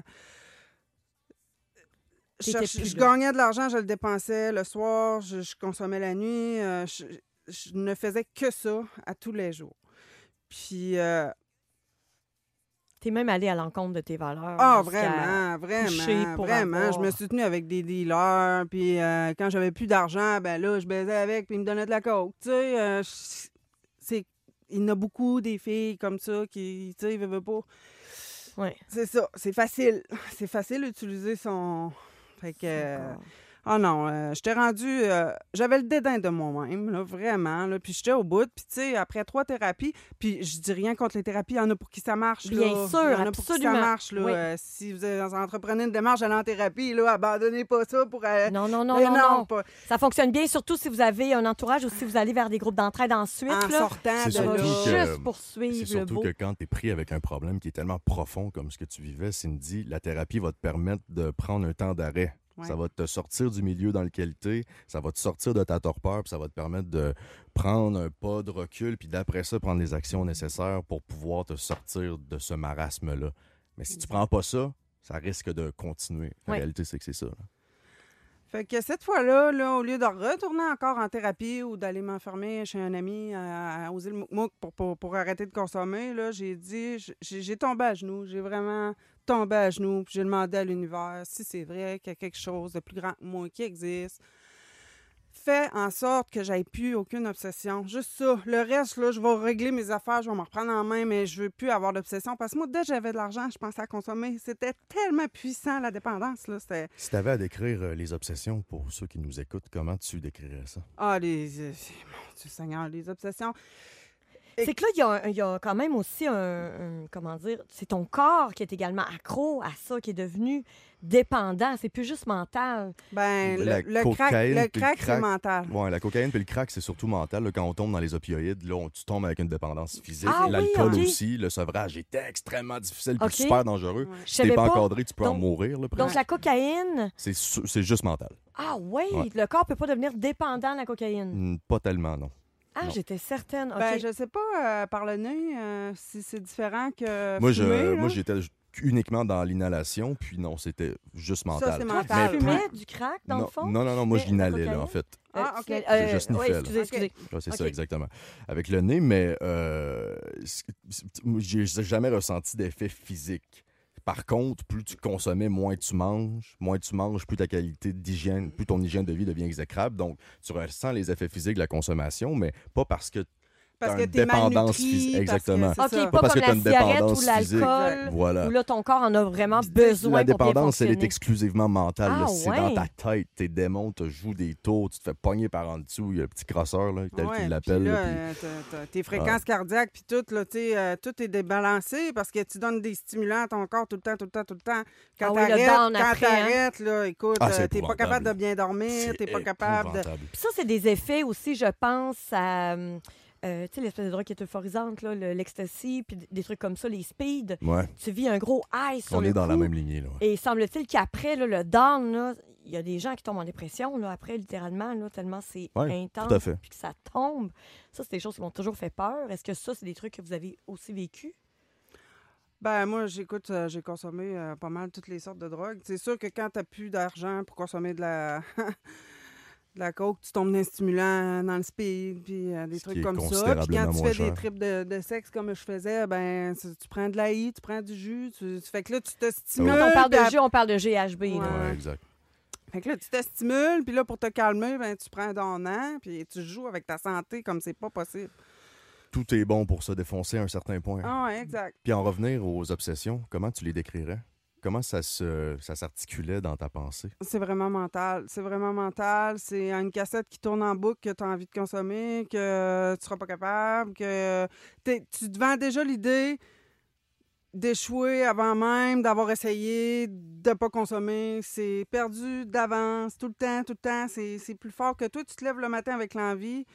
T'étais plus Je là. gagnais de l'argent, je le dépensais le soir, je consommais la nuit. Je ne faisais que ça à tous les jours. Puis, T'es même allé à l'encontre de tes valeurs. ah, jusqu'à coucher vraiment, pour vraiment. avoir- Je me suis tenue avec des dealers, puis quand j'avais plus d'argent, ben là, je baisais avec, puis ils me donnaient de la coke. Tu sais, il y en a beaucoup des filles comme ça qui, tu sais, veulent pas. Ouais. C'est ça, c'est facile. C'est facile d'utiliser son... Fait que... D'accord. Ah non, j'étais rendue... j'avais le dédain de moi-même, là, vraiment. Là, puis j'étais au bout. Puis tu sais, après 3 thérapies, puis je dis rien contre les thérapies, il y en a pour qui ça marche. Bien là. sûr, Il y en a pour qui ça absolument. marche. Là. Oui. Si vous entreprenez une démarche d'aller en thérapie, là, abandonnez pas ça pour... Non, non, non, mais non, non. pas Ça fonctionne bien, surtout si vous avez un entourage ou si vous allez vers des groupes d'entraide ensuite. en là. sortant C'est de Ça va surtout là. que- juste poursuivre C'est le surtout beau. que quand tu es pris avec un problème qui est tellement profond comme ce que tu vivais, Cindy, la thérapie va te permettre de prendre un temps d'arrêt. Ouais. Ça va te sortir du milieu dans lequel tu es, ça va te sortir de ta torpeur, puis ça va te permettre de prendre un pas de recul, puis d'après ça, prendre les actions nécessaires pour pouvoir te sortir de ce marasme-là. Mais si tu prends pas ça, ça risque de continuer. La Ouais. réalité, c'est que c'est ça. là. Fait que cette fois-là, là, au lieu de retourner encore en thérapie ou d'aller m'enfermer chez un ami à oser le mouk pour arrêter de consommer, là, j'ai dit, j'ai tombé à genoux. J'ai vraiment tombé à genoux. Puis j'ai demandé à l'univers si c'est vrai qu'il y a quelque chose de plus grand que moi qui existe. Fais en sorte que j'aille plus aucune obsession. Juste ça. Le reste, là, je vais régler mes affaires, je vais me reprendre en main, mais je veux plus avoir d'obsession. Parce que moi, dès que j'avais de l'argent, je pensais à consommer. C'était tellement puissant, la dépendance. Là. C'était... Si tu avais à décrire les obsessions pour ceux qui nous écoutent, comment tu décrirais ça? Ah, mon Dieu Seigneur, les obsessions. C'est que là, il y a quand même aussi comment dire, c'est ton corps qui est également accro à ça, qui est devenu dépendant. C'est plus juste mental. Ben, La le cocaïne, crack, puis le c'est crack. mental. Ouais, la cocaïne puis le crack, c'est surtout mental. Là, quand on tombe dans les opioïdes, là, tu tombes avec une dépendance physique. Ah oui, L'alcool ok. aussi, le sevrage est extrêmement difficile puis Ok. super dangereux. Ouais. Je Si t'es savais pas pas. encadré, tu peux en Donc- mourir. Là, Donc, presque. la cocaïne, C'est juste mental. ah oui, Ouais. le corps peut pas devenir dépendant de la cocaïne. Pas tellement, non. Ah, Non. j'étais certaine. OK. Ben, je sais pas, par le nez, si c'est différent que Moi, fumer, là. moi, j'étais uniquement dans l'inhalation, puis non, c'était juste mental. c'est Toi, mental. tu fumais du crack, dans le non, fond? non, moi, je Mais l'inhalais, la là, en cocaïne? fait. Ah, OK. Je sniffais, là. excusez. Ouais, c'est ça, OK. exactement. Avec le nez, mais j'ai jamais ressenti d'effet physique. Par contre, plus tu consommais, moins tu manges, plus ta qualité d'hygiène, plus ton hygiène de vie devient exécrable. Donc, tu ressens les effets physiques de la consommation, mais pas parce que Parce t'as que une t'es dépendance malnutri, physique. parce que Exactement. c'est OK, ça. pas parce comme que t'as la une cigarette dépendance ou l'alcool, physique. Voilà. où là, ton corps en a vraiment La besoin pour bien dépendance, elle est fonctionner. exclusivement mentale. Ah, là. C'est ouais. dans ta tête. Tes démons te jouent des tours, tu te fais pogner par en dessous. Il y a le petit crosseur, là, tel Ouais, qu'il puis l'appelle. là, là, puis- t'as tes fréquences cardiaques, puis tout, là, tu sais, tout est débalancé parce que tu donnes des stimulants à ton corps tout le temps. Quand Ah oui, le down après, hein. t'arrêtes, là, écoute, Ah, c'est t'es pas épouvantable. capable de bien dormir, t'es pas capable de... épouvantable. Puis ça, c'est des effets aussi, je pense, à... tu sais, l'espèce de drogue qui est euphorisante, là, l'ecstasy, puis des trucs comme ça, les speed. Ouais, Tu vis un gros high sur on le est dans coup. la même lignée. Là. Et semble-t-il qu'après, là, le down, là, il y a des gens qui tombent en dépression, là, après, littéralement, là, tellement c'est Ouais, intense, tout à fait. puis que ça tombe. Ça, c'est des choses qui m'ont toujours fait peur. Est-ce que ça, c'est des trucs que vous avez aussi vécu? Ben moi, j'écoute, j'ai consommé pas mal toutes les sortes de drogues. C'est sûr que quand t'as plus d'argent pour consommer de la... de la coke, tu tombes dans un stimulant, dans le speed, puis des Ce trucs qui est comme ça. Puis considérablement quand tu moins fais des cher. trips de sexe comme je faisais, ben tu prends de l'AI, tu prends du jus, tu fais que là, tu te stimules. Quand on parle puis de jus, on parle de GHB. Ouais. là. Ouais, exact. Fait que là, tu te stimules, puis là, pour te calmer, ben tu prends un donnant, puis tu joues avec ta santé comme c'est pas possible. Tout est bon pour se défoncer à un certain point. Ah ouais, exact. Puis en revenir aux obsessions, comment tu les décrirais? Comment ça s'articulait dans ta pensée? C'est vraiment mental. C'est vraiment mental. C'est une cassette qui tourne en boucle que tu as envie de consommer, que tu seras pas capable, que tu te vends déjà l'idée d'échouer avant même d'avoir essayé de pas consommer. C'est perdu d'avance, tout le temps. C'est plus fort que toi. Tu te lèves le matin avec l'envie.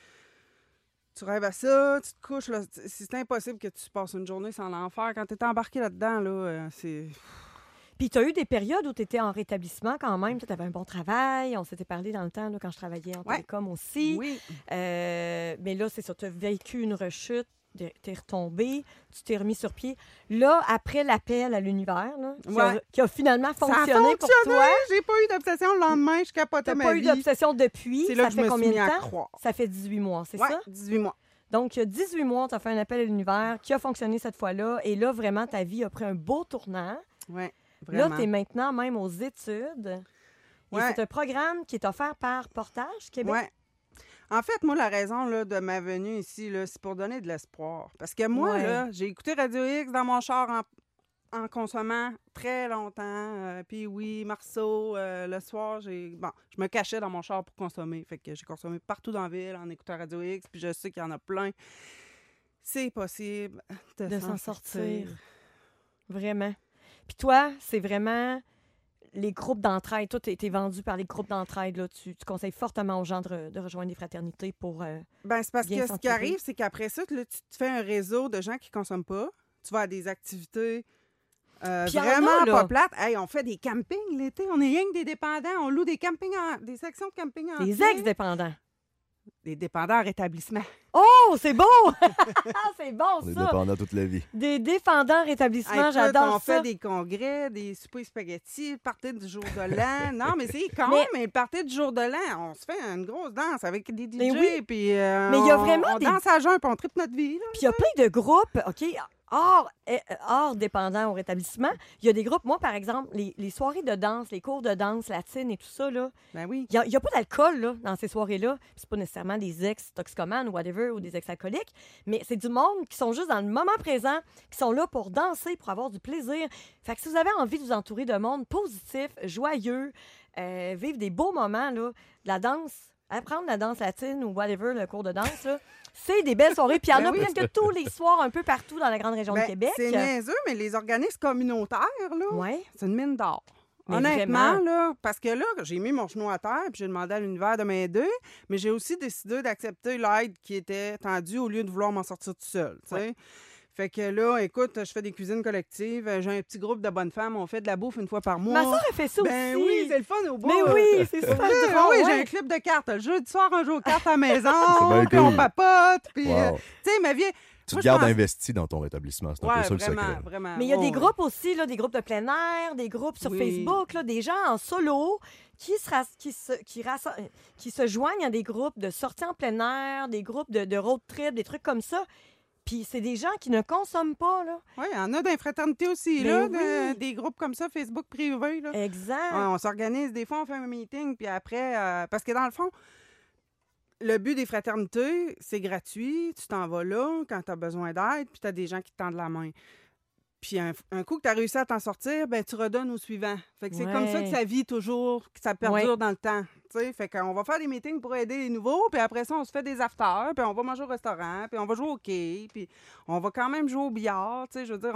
Tu rêves à ça, tu te couches. Là. C'est impossible que tu passes une journée sans l'enfer. Quand tu es embarqué là-dedans, là, c'est... Puis tu as eu des périodes où tu étais en rétablissement quand même. Tu avais un bon travail. On s'était parlé dans le temps là, quand je travaillais en télécom aussi. Oui. Mais là, c'est ça. Tu as vécu une rechute. Tu es retombé. Tu t'es remis sur pied. Là, après l'appel à l'univers, là, qui a finalement fonctionné pour toi. J'ai pas eu d'obsession le lendemain. Je capotais Tu n'as ma pas eu vie. d'obsession depuis. C'est là Ça que je fait me combien suis mis de à temps? croire. Ça fait 18 mois, c'est Ouais, ça? 18 mois. Donc, 18 mois, tu as fait un appel à l'univers qui a fonctionné cette fois-là. Et là, vraiment, ta vie a pris un beau tournant. Oui, Là, vraiment. tu es maintenant même aux études. Et Ouais. c'est un programme qui est offert par Portage Québec. Ouais. En fait, moi, la raison là, de ma venue ici, là, c'est pour donner de l'espoir. Parce que moi, Ouais. là, j'ai écouté Radio X dans mon char en consommant très longtemps. Puis oui, Marceau, le soir, je me cachais dans mon char pour consommer. Fait que j'ai consommé partout dans la ville en écoutant Radio X. Puis je sais qu'il y en a plein. C'est possible de s'en sortir. Vraiment. Puis toi, c'est vraiment les groupes d'entraide. Toi, tu es vendu par les groupes d'entraide. Là. Tu conseilles fortement aux gens de rejoindre des fraternités pour... Ben, c'est parce bien que ce qui s'entourer. arrive, c'est qu'après ça, là, tu te fais un réseau de gens qui ne consomment pas. Tu vas à des activités Puis y en a, vraiment là. pas plates. Hey, on fait des campings l'été. On est rien que des dépendants. On loue des campings, des sections de camping en des plein. ex-dépendants. Des dépendants en rétablissement. Oh, c'est beau! C'est bon, On est ça! dépendant toute la vie. Des défendants rétablissement, Écoute, j'adore on ça. fait des congrès, des soupers spaghettis, le party du jour de l'an. Non, mais c'est con, Mais- mais le party du jour de l'an, on se fait une grosse danse avec des DJ. Mais oui. Puis, Mais il y a vraiment on des- danse à jeun, puis on tripe notre vie. Là. Puis il y a plein de groupes, OK, hors dépendant au rétablissement. Il y a des groupes, moi, par exemple, les soirées de danse, les cours de danse latine et tout ça, là, Ben oui. il n'y a pas d'alcool là, dans ces soirées-là. Puis c'est pas nécessairement des ex-toxicomanes ou whatever, ou des ex-alcooliques, mais c'est du monde qui sont juste dans le moment présent, qui sont là pour danser, pour avoir du plaisir. Fait que si vous avez envie de vous entourer de monde positif, joyeux, vivre des beaux moments, là, de la danse, apprendre la danse latine ou whatever, le cours de danse, là, c'est des belles soirées. Puis il y en Ben a oui. presque tous les soirs, un peu partout dans la grande région Ben, de Québec. c'est niaiseux, mais les organismes communautaires, là, Ouais. c'est une mine d'or. Mais Honnêtement, vraiment. là, parce que là, j'ai mis mon genou à terre puis j'ai demandé à l'univers de m'aider, mais j'ai aussi décidé d'accepter l'aide qui était tendue au lieu de vouloir m'en sortir tout seul, tu sais. Fait que là, écoute, je fais des cuisines collectives, j'ai un petit groupe de bonnes femmes, on fait de la bouffe une fois par mois. Ma soeur a fait ça Ben aussi. oui, c'est le fun au bout. Mais oui, c'est super Oui, drôle. oui, j'ai ouais. un clip de cartes. Le jeudi soir, un jour aux cartes à la maison, bien puis cool. on papote, puis... Wow. tu sais, ma vie... Tu Moi, te gardes je pense- investi dans ton rétablissement. C'est un Ouais, peu ça le vraiment, secret. vraiment. Mais il y a des Ouais, groupes aussi, là, des groupes de plein air, des groupes sur Oui. Facebook, là, des gens en solo qui se joignent à des groupes de sorties en plein air, des groupes de road trip, des trucs comme ça. Puis c'est des gens qui ne consomment pas, là. Oui, il y en a dans les fraternités aussi, Ben là, oui. des groupes comme ça, Facebook privé. Là. Exact. Ouais, on s'organise, des fois, on fait un meeting, puis après, parce que dans le fond, le but des fraternités, c'est gratuit. Tu t'en vas là quand tu as besoin d'aide, puis tu as des gens qui te tendent la main. Puis un coup que tu as réussi à t'en sortir, ben tu redonnes au suivant. Fait que c'est comme ça que Ouais. ça vit toujours, que ça perdure Ouais. dans le temps. T'sais, fait qu'on va faire des meetings pour aider les nouveaux, puis après ça, on se fait des afters, puis on va manger au restaurant, puis on va jouer au quai, puis on va quand même jouer au billard. Je veux dire,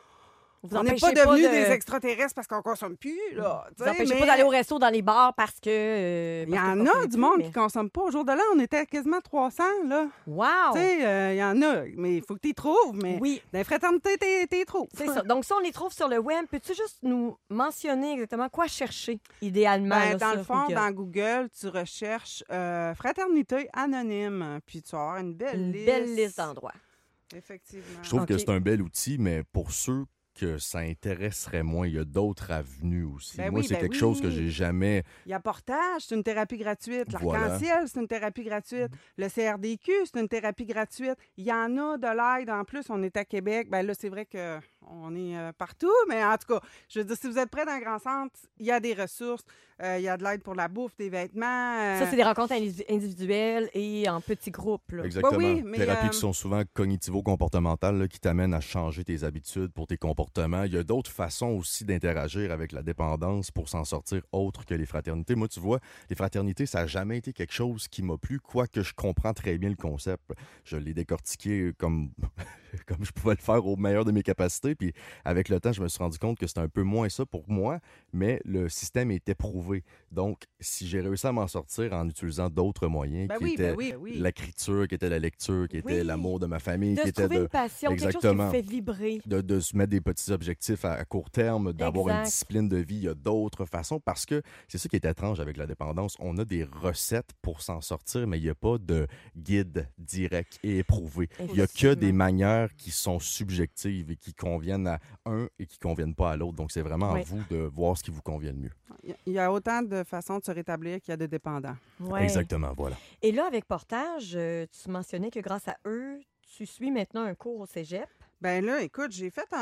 Vous on n'est empêchez pas devenus de- des extraterrestres parce qu'on consomme plus, là. Vous empêchez pas d'aller au resto dans les bars parce que... Il y parce en qu'on a consomme du plus, monde mais- qui ne consomme pas. Au jour de l'an, on était à quasiment 300, là. Wow! Tu sais, il y en a, mais il faut que tu y trouves. Mais Oui, dans les fraternités, t'y trouves. c'est ça. Donc ça, on les trouve sur le web. Peux-tu juste nous mentionner exactement quoi chercher, idéalement, Ben, là, dans sur le fond, Google? dans Google, tu recherches fraternité anonyme, puis tu vas avoir une Une belle liste d'endroits. Effectivement. Je trouve que Ok. c'est un bel outil, mais pour ceux que ça intéresserait moins, il y a d'autres avenues aussi. Ben Moi, oui, c'est ben quelque chose que oui. j'ai jamais... Il y a Portage, c'est une thérapie gratuite. Voilà. L'Arc-en-Ciel, c'est une thérapie gratuite. Le CRDQ, c'est une thérapie gratuite. Il y en a de l'aide. En plus, on est à Québec. Ben là, c'est vrai qu'on est partout, mais en tout cas, je veux dire, si vous êtes près d'un grand centre, il y a des ressources. Il y a de l'aide pour la bouffe, des vêtements. Ça, c'est des rencontres individuelles et en petits groupes. Là. Exactement. oui, mais, Thérapies qui sont souvent cognitivo-comportementales, là, qui t'amènent à changer tes habitudes pour tes comportements. Il y a d'autres façons aussi d'interagir avec la dépendance pour s'en sortir autre que les fraternités. Moi, tu vois, les fraternités, ça n'a jamais été quelque chose qui m'a plu, quoique je comprends très bien le concept. Je l'ai décortiqué comme... comme je pouvais le faire au meilleur de mes capacités. Puis avec le temps, je me suis rendu compte que c'était un peu moins ça pour moi, mais le système était prouvé. Donc, si j'ai réussi à m'en sortir en utilisant d'autres moyens, Ben qui oui, étaient ben oui, ben oui. l'écriture, qui était la lecture, qui était Oui. l'amour de ma famille, De qui se était trouver une passion, quelque chose qui Exactement. vous fait vibrer. de se mettre des petits objectifs à court terme, d'avoir une Exact. discipline de vie. Il y a d'autres façons parce que c'est ça qui est étrange avec la dépendance. On a des recettes pour s'en sortir, mais il n'y a pas de guide direct et éprouvé. Il n'y a que Effectivement. des manières qui sont subjectives et qui conviennent à un et qui ne conviennent pas à l'autre. Donc, c'est vraiment à Oui. vous de voir ce qui vous convient le mieux. Il y a autant de façons de se rétablir qu'il y a de dépendants. Ouais. Exactement, voilà. Et là, avec Portage, tu mentionnais que grâce à eux, tu suis maintenant un cours au cégep. Ben là, écoute, j'ai fait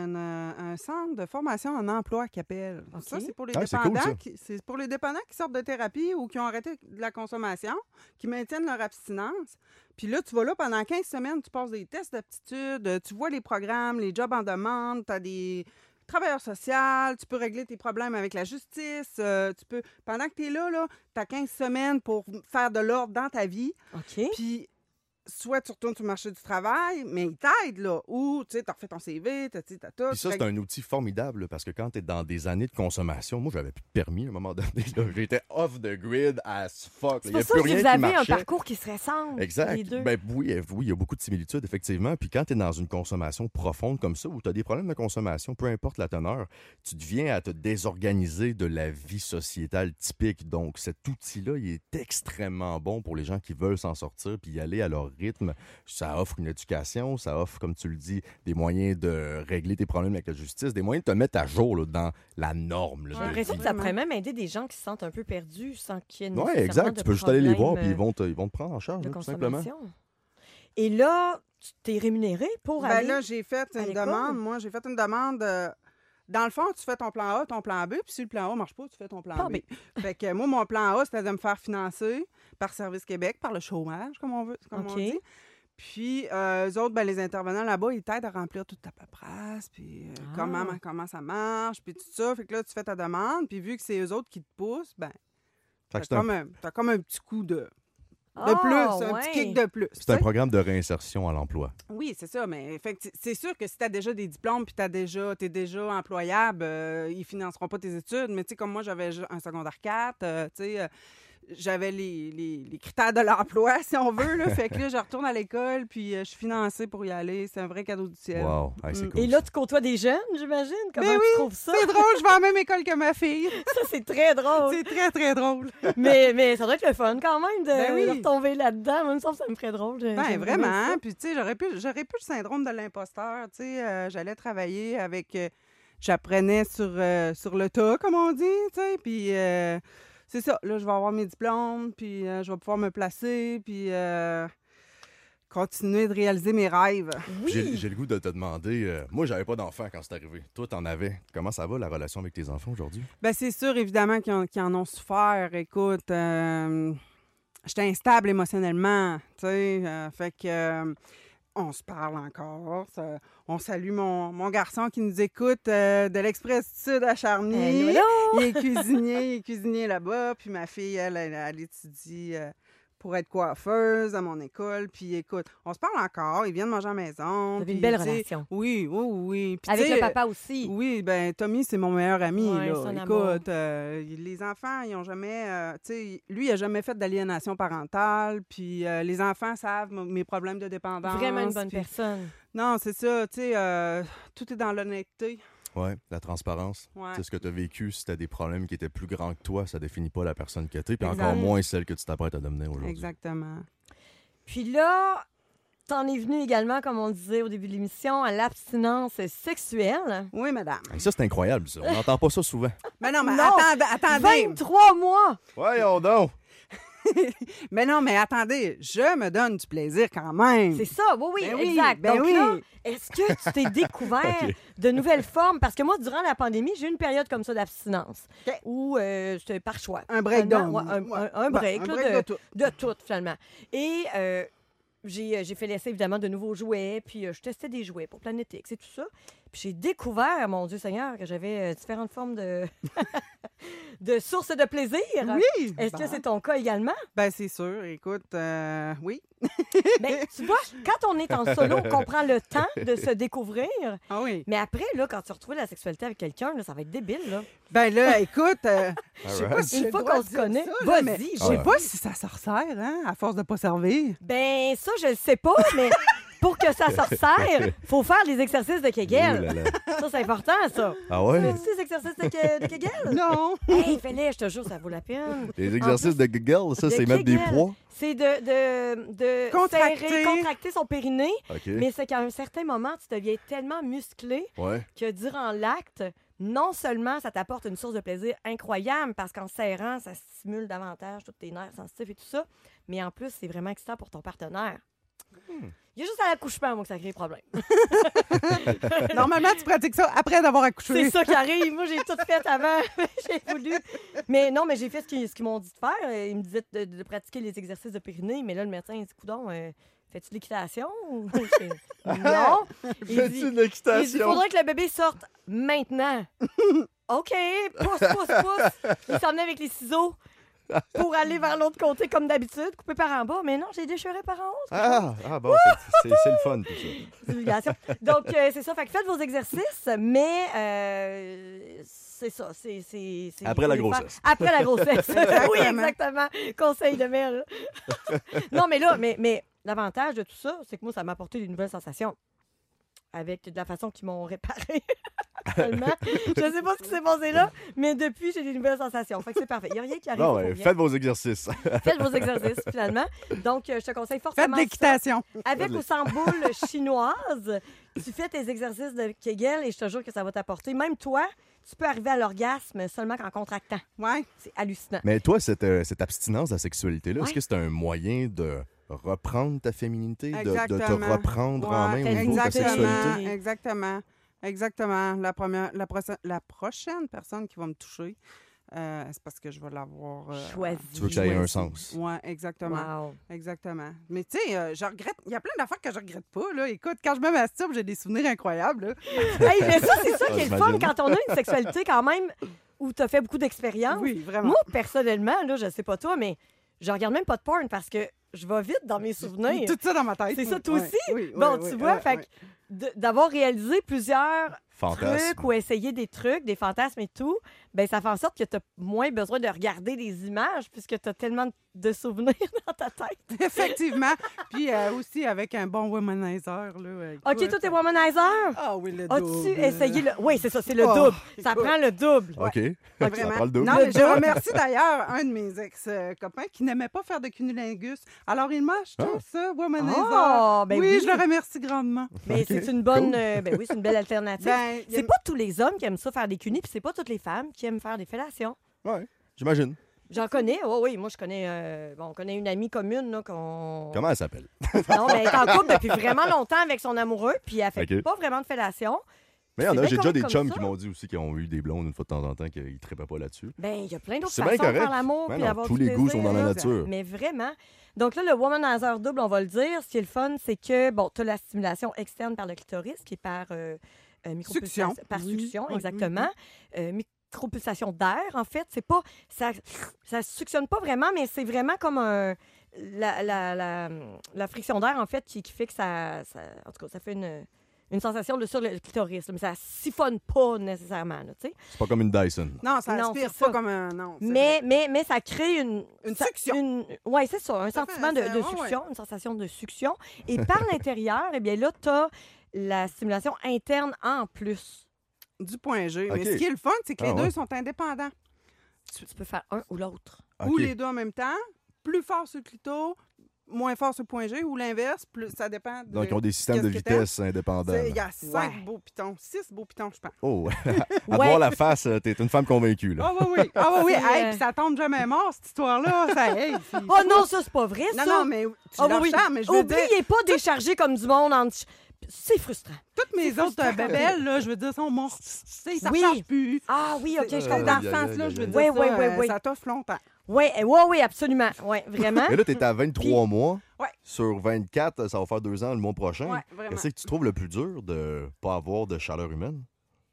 un centre de formation en emploi qui appelle. OK. Ça, c'est pour les Ah, c'est cool, dépendants. ça. C'est pour les dépendants qui sortent de thérapie ou qui ont arrêté de la consommation, qui maintiennent leur abstinence. Puis là, tu vas là pendant 15 semaines, tu passes des tests d'aptitude, tu vois les programmes, les jobs en demande, tu as des travailleurs sociaux, tu peux régler tes problèmes avec la justice, tu peux... Pendant que tu es là tu as 15 semaines pour faire de l'ordre dans ta vie. OK. Puis, soit tu retournes sur le marché du travail, mais ils t'aident, là. Ou, tu sais, t'as refait ton CV, t'as tout. Puis ça, c'est un outil formidable là, parce que quand tu es dans des années de consommation, moi, j'avais plus de permis à un moment donné. là. J'étais off the grid as fuck. C'est Il n'y pour a ça plus que rien vous qui avez un marchait. parcours qui se ressemble, les Exact. deux. Ben oui, il y a beaucoup de similitudes, effectivement. Puis quand tu es dans une consommation profonde comme ça, où tu as des problèmes de consommation, peu importe la teneur, tu deviens à te désorganiser de la vie sociétale typique. Donc, cet outil-là, il est extrêmement bon pour les gens qui veulent s'en sortir puis y aller à leur rythme. Ça offre une éducation, ça offre, comme tu le dis, des moyens de régler tes problèmes avec la justice, des moyens de te mettre à jour là, dans la norme. là, J'ai de l'impression vie. que ça pourrait même aider des gens qui se sentent un peu perdus sans qu'il y ait Oui, nécessairement exact. de Tu peux juste aller les voir puis problème, ils vont te prendre en charge, de là, tout simplement. consommation. Et là, tu t'es rémunéré pour Ben aller... là, j'ai fait à une l'école? demande. Moi, j'ai fait une demande. Dans le fond, tu fais ton plan A, ton plan B, puis si le plan A ne marche pas, tu fais ton plan Plan B. B. Fait que moi, mon plan A, c'était de me faire financer par Service Québec, par le chômage, comme on OK. dit. Puis, eux autres, ben, les intervenants là-bas, ils t'aident à remplir toute ta paperasse, puis comment ça marche, puis tout ça. Fait que là, tu fais ta demande, puis vu que c'est eux autres qui te poussent, ben, Fait que t'as comme un petit coup de plus, un petit kick de plus. C'est un tu sais. programme de réinsertion à l'emploi. Oui, c'est ça, mais c'est sûr que si tu as déjà des diplômes puis tu es déjà employable, ils financeront pas tes études. Mais tu sais, comme moi, j'avais un secondaire 4, tu sais, j'avais les critères de l'emploi, si on veut. Là. Fait que là, je retourne à l'école, puis je suis financée pour y aller. C'est un vrai cadeau du ciel. Wow, hey, c'est cool. Et là, ça. tu côtoies des jeunes, j'imagine? Comment Ben tu oui, trouves ça? c'est drôle, je vais à la même école que ma fille. Ça, c'est très drôle. C'est très, très drôle. Mais ça doit être le fun quand même de, Ben oui. de retomber là-dedans. Même si ça me ferait drôle. Ben J'aime vraiment. bien ça. Puis tu sais, j'aurais pu le syndrome de l'imposteur. Tu sais, j'allais travailler avec... j'apprenais sur le tas, comme on dit, tu sais. Puis c'est ça. Là, je vais avoir mes diplômes, puis je vais pouvoir me placer, puis continuer de réaliser mes rêves. Oui. J'ai le goût de te demander, moi, j'avais pas d'enfants quand c'est arrivé. Toi, t'en avais. Comment ça va, la relation avec tes enfants aujourd'hui? Ben c'est sûr, évidemment, qu'ils en ont souffert. Écoute, j'étais instable émotionnellement, tu sais. Fait que... on se parle encore. On salue mon garçon qui nous écoute de l'Express Sud à Charny. Hello, Il est cuisinier là-bas. Puis ma fille, elle étudie pour être coiffeuse à mon école. Puis écoute, on se parle encore. Ils viennent manger à la maison. Vous avez une puis, belle tu sais, relation. Oui. Puis, Avec tu sais, le papa aussi. Oui, ben Tommy, c'est mon meilleur ami. Ouais, là. son amour. Écoute, les enfants, ils ont jamais... tu sais, lui, il n'a jamais fait d'aliénation parentale. Puis les enfants savent mes problèmes de dépendance. Vraiment une bonne puis- personne. Non, c'est ça. Tu sais, tout est dans l'honnêteté. Ouais, la transparence. Ouais. Tu sais, ce que tu as vécu, si tu as des problèmes qui étaient plus grands que toi, ça définit pas la personne que tu es, puis Exact. encore moins celle que tu t'apprêtes à devenir aujourd'hui. Exactement. Puis là, t'en es venu également, comme on disait au début de l'émission, à l'abstinence sexuelle. Oui, madame. Hey, ça, c'est incroyable, ça. On n'entend pas ça souvent. Mais non, mais Non. attendez. 23 mois! Voyons donc! Mais non, mais attendez. Je me donne du plaisir quand même. C'est ça, oui, Ben oui, exact. ben Donc oui. là, est-ce que tu t'es découvert Ok. de nouvelles formes? Parce que moi, durant la pandémie, j'ai eu une période comme ça d'abstinence, Ok. où c'était par choix. Un breakdown. Ouais, un break, Un là, break de tout. de tout, finalement. Et j'ai fait l'essai, évidemment, de nouveaux jouets, puis je testais des jouets pour Planet X et tout ça. Puis j'ai découvert, mon Dieu Seigneur, que j'avais différentes formes de... de sources de plaisir. Oui. Est-ce que Bon. c'est ton cas également? Ben, c'est sûr. Écoute, oui. Ben, tu vois, quand on est en solo, on prend le temps de se découvrir. Ah oui. Mais après, là, quand tu retrouves la sexualité avec quelqu'un, là, ça va être débile, là. Ben là, écoute, je sais pas Alright. si j'ai Une le fois droit qu'on de se dire connaît, ça, là, mais vas-y, je sais vas-y. pas si ça se resserre, hein, à force de pas servir. Ben, ça, je le sais pas, mais pour que ça se resserre, faut faire les exercices de Ouh Kegel. là là. Ça, c'est important, ça. Ah ouais? Fais-tu ces exercices de Kegel? Non. Hey, fais-les, je te jure, ça vaut la peine. Les exercices de Google, ça, de c'est mettre des Kegel. poids. C'est de Contracter. serrer, contracter son périnée, OK. mais c'est qu'à un certain moment, tu deviens tellement musclé Ouais. que durant l'acte, non seulement ça t'apporte une source de plaisir incroyable parce qu'en serrant, ça stimule davantage tous tes nerfs sensitifs et tout ça, mais en plus, c'est vraiment excitant pour ton partenaire. Il y a juste à l'accouchement, moi, que ça crée problème. Normalement, tu pratiques ça après d'avoir accouché. C'est ça qui arrive. Moi, j'ai tout fait avant. J'ai voulu. Mais non, mais j'ai fait ce qu'ils m'ont dit de faire. Ils me disaient de pratiquer les exercices de périnée, mais là, le médecin, il dit, coudonc, fais-tu de l'équitation? Non. Il dit, Fais-tu de il dit, l'équitation? faudrait que le bébé sorte maintenant. OK, pousse. Il s'en venait avec les ciseaux pour aller vers l'autre côté, comme d'habitude, couper par en bas. Mais non, j'ai déchiré par en haut. Bon, c'est le fun, tout ça. C'est l'obligation. Donc, c'est ça. Fait que faites vos exercices, mais c'est ça. C'est Après la faut les faire grossesse. Après la grossesse. Oui, Exactement. exactement. Conseil de Mel. Non, mais là, mais l'avantage de tout ça, c'est que moi, ça m'a apporté des nouvelles sensations. Avec de la façon qu'ils m'ont réparé. Tellement. Je sais pas ce qui s'est passé là, mais depuis, j'ai des nouvelles sensations. Fait que c'est parfait. Il n'y a rien qui arrive. Non, pour ouais, rien. faites vos exercices. Faites vos exercices, finalement. Donc, je te conseille Faites fortement de l'équitation. ça. Avec ou sans boule chinoise, tu fais tes exercices de Kegel et je te jure que ça va t'apporter. Même toi, tu peux arriver à l'orgasme seulement qu'en contractant. Ouais. C'est hallucinant. Mais toi, cette abstinence de la sexualité-là, Ouais. est-ce que c'est un moyen de reprendre ta féminité, de te Exactement. reprendre en main Ouais, au niveau de ta exactement. sexualité? Exactement. La prochaine personne qui va me toucher, c'est parce que je vais l'avoir Choisi. Tu veux que ça ait un sens. Ouais, exactement. Wow. Exactement. Mais tu sais, je regrette. Il y a plein d'affaires que je regrette pas. Là. Écoute, quand je me masturbe, j'ai des souvenirs incroyables. Là. Hey, mais ça, c'est ça qui est le fun J'imagine. quand on a une sexualité quand même où tu as fait beaucoup d'expérience. Oui, vraiment. Moi, personnellement, là, je sais pas toi, mais je regarde même pas de porn parce que je vais vite dans mes souvenirs. Tout ça dans ma tête. C'est ça, toi Ouais, aussi? oui, Bon, oui, tu oui, vois, ouais, fait ouais. que d'avoir réalisé plusieurs Fantasme. trucs ou essayé des trucs, des fantasmes et tout, ben ça fait en sorte que tu as moins besoin de regarder les images puisque tu as tellement de souvenirs dans ta tête. Effectivement. Puis aussi avec un bon womanizer. Là, OK, écoute. toi, t'es womanizer? Ah oui, le As-tu double. essayé le... Oui, c'est ça, c'est le Oh, double. Ça écoute. prend le double. OK. Ça Vraiment. prend le double. Non, mais je remercie d'ailleurs un de mes ex-copains qui n'aimait pas faire de cunnilingus. Alors, il m'a acheté ça, womanizer. Oh, ben oui. je le remercie grandement. Mais c'est une bonne... ben oui, c'est une belle alternative. Ben, il y a- C'est pas tous les hommes qui aiment ça faire des cunis, puis c'est pas toutes les femmes qui aiment faire des fellations. Ouais, j'imagine. J'en connais, oui, moi je connais, on connaît une amie commune là, qu'on... Comment elle s'appelle? Non, mais elle est en couple depuis vraiment longtemps avec son amoureux, puis elle fait OK. pas vraiment de fellation. Mais il y en C'est a, bien j'ai déjà correct des comme chums ça. qui m'ont dit aussi qu'ils ont eu des blondes une fois de temps en temps, qu'ils ne trippaient pas là-dessus. Ben, il y a plein d'autres C'est façons bien de faire correct. l'amour Ben puis non, d'avoir tous du les goûts sont dans la plaisir, nature. Mais vraiment. Donc là, le womanizer double, on va le dire, ce qui est le fun, c'est que, bon, tu as la stimulation externe par le clitoris, qui est par micropulsation. Succion. Par Oui. succion, Oui, exactement. Micropulsation d'air, en fait. C'est pas... Ça suctionne pas vraiment, mais c'est vraiment comme un... La friction d'air, en fait, qui fait que ça... En tout cas, ça fait une sensation sur le clitoris, là, mais ça siphonne pas nécessairement, là, tu sais. C'est pas comme une Dyson. Non, ça Non, aspire c'est pas ça. comme un... Non, c'est Mais, vrai. mais ça crée Une succion. Oui, c'est ça, un Ça fait- sentiment de ouais, succion, une sensation de succion. Et par l'intérieur, eh bien là, tu as la stimulation interne en plus. Du point G. OK. Mais ce qui est le fun, c'est que les Ah, deux ouais. sont indépendants. Tu peux faire un ou l'autre. Ou OK. les deux en même temps. Plus fort sur le clito, moins fort sur le point G, ou l'inverse. Plus ça dépend de... Donc, ils ont des systèmes de qu'est-ce que t'aimes. vitesse indépendants. Il y a 5 Ouais. beaux pitons. 6 beaux pitons, je pense. Oh, à Ouais. voir la face, t'es une femme convaincue, là. Ah oui, oui. Ah oui, oui. C'est, Hey, puis ça tombe jamais mort, cette histoire-là. Ça, hey, puis- Oh non, ça, c'est pas vrai, ça! Non, non, mais tu Ah leur oui, oui. charmes, mais je veux dire, Oubliez pas de décharger comme du monde en... C'est frustrant. toutes mes c'est autres frustrant. babelles, là, je veux dire, sont mortes. Tu sais, ça ne Oui. charge plus. Ah oui, OK, je C'est- comprends. Dans ce sens-là, je veux dire, Oui, ça, oui, oui, oui. ça t'offre longtemps. Oui, oui, absolument. Oui, vraiment. Et là, t'es à 23 mois. Ouais. Sur 24, ça va faire 2 ans le mois prochain. Ouais, vraiment. Qu'est-ce que tu trouves le plus dur de pas avoir de chaleur humaine?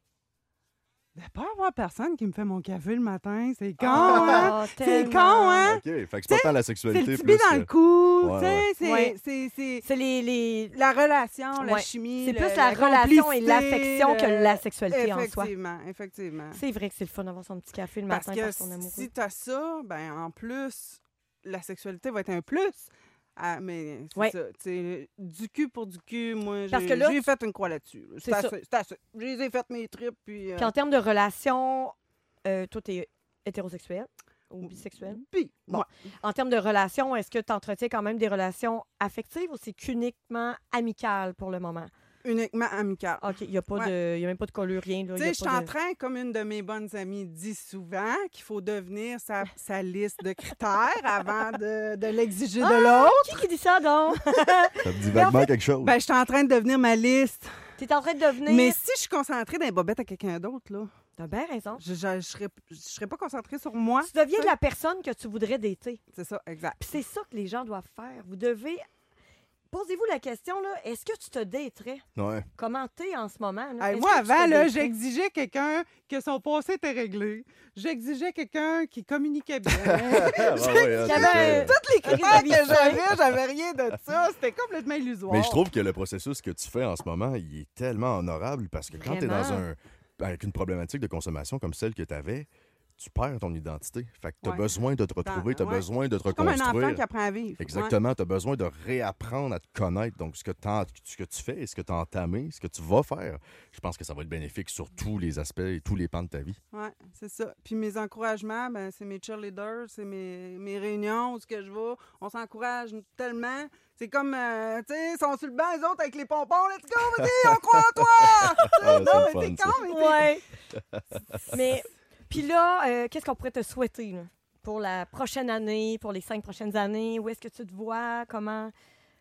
De pas avoir personne qui me fait mon café le matin, c'est con, Ah, hein? C'est tellement. con, hein? OK, fait que c'est pas tant la C'est sexualité le petit plus bit dans que- le cou, Ouais, tu sais, c'est- Ouais. c'est C'est les... la relation, la Ouais. chimie. C'est le- plus la relation et complicité, l'affection que la sexualité en soi. Effectivement, effectivement. C'est vrai que c'est le fun d'avoir son petit café le Parce matin que par son amoureux. si t'as ça, ben en plus, la sexualité va être un plus. Ah, mais c'est Ouais. ça. Tu sais, du cul pour du cul, moi, Parce que là, j'ai fait une croix là-dessus. là. c'est ça. C'est assez. J'ai fait mes tripes, puis... Puis en termes de relation, toi, t'es hétérosexuel ou bisexuel? puis, Bon. ouais. En termes de relation, est-ce que tu entretiens quand même des relations affectives ou c'est qu'uniquement amical pour le moment? Uniquement amical. OK, il n'y a, Ouais. a même pas de collure, rien. Là, Tu y a sais, je suis pas en de- train, comme une de mes bonnes amies dit souvent, qu'il faut devenir sa liste de critères avant de l'exiger de l'autre. Qui dit ça, donc? Ça te dit vaguement quelque chose. Ben, je suis en train de devenir ma liste. Tu es en train de devenir... Mais si je suis concentrée dans les bobettes à quelqu'un d'autre, là, T'as bien raison. je serais pas concentrée sur moi. Tu deviens la personne que tu voudrais dater. C'est ça, exact. Puis c'est ça que les gens doivent faire. Vous devez... Posez-vous la question, là, est-ce que tu te daterais? Ouais. Comment t'es en ce moment? Là? Hey, Est-ce moi, que tu te avant, là, daterais? j'exigeais quelqu'un que son passé était réglé. J'exigeais quelqu'un qui communiquait bien. Ah, ouais, Qu'il y avait Tous les critères Avec que des j'avais rien de ça. C'était complètement illusoire. Mais je trouve que le processus que tu fais en ce moment, il est tellement honorable parce que quand tu es dans Vraiment. avec une problématique de consommation comme celle que tu avais, tu perds ton identité. Fait que tu as Ouais. besoin de te retrouver, tu as ouais. besoin de te comme un reconstruire. enfant qui apprend à vivre. Exactement, tu as besoin de réapprendre à te connaître. Donc, ce que tu fais, ce que tu as entamé, ce que tu vas faire, je pense que ça va être bénéfique sur tous les aspects et tous les pans de ta vie. Oui, c'est ça. Puis mes encouragements, ben, c'est mes cheerleaders, c'est mes réunions où ce que je vais. On s'encourage tellement. C'est comme, tu sais, ils sont sur le banc, les autres, avec les pompons. Let's go, vas-y, on croit en toi! Tu sais, Ah, non, c'est mais le c'est fun, con, mais c'est... Ouais. Mais, puis là, qu'est-ce qu'on pourrait te souhaiter là, pour la prochaine année, pour les 5 prochaines années? Où est-ce que tu te vois? Comment?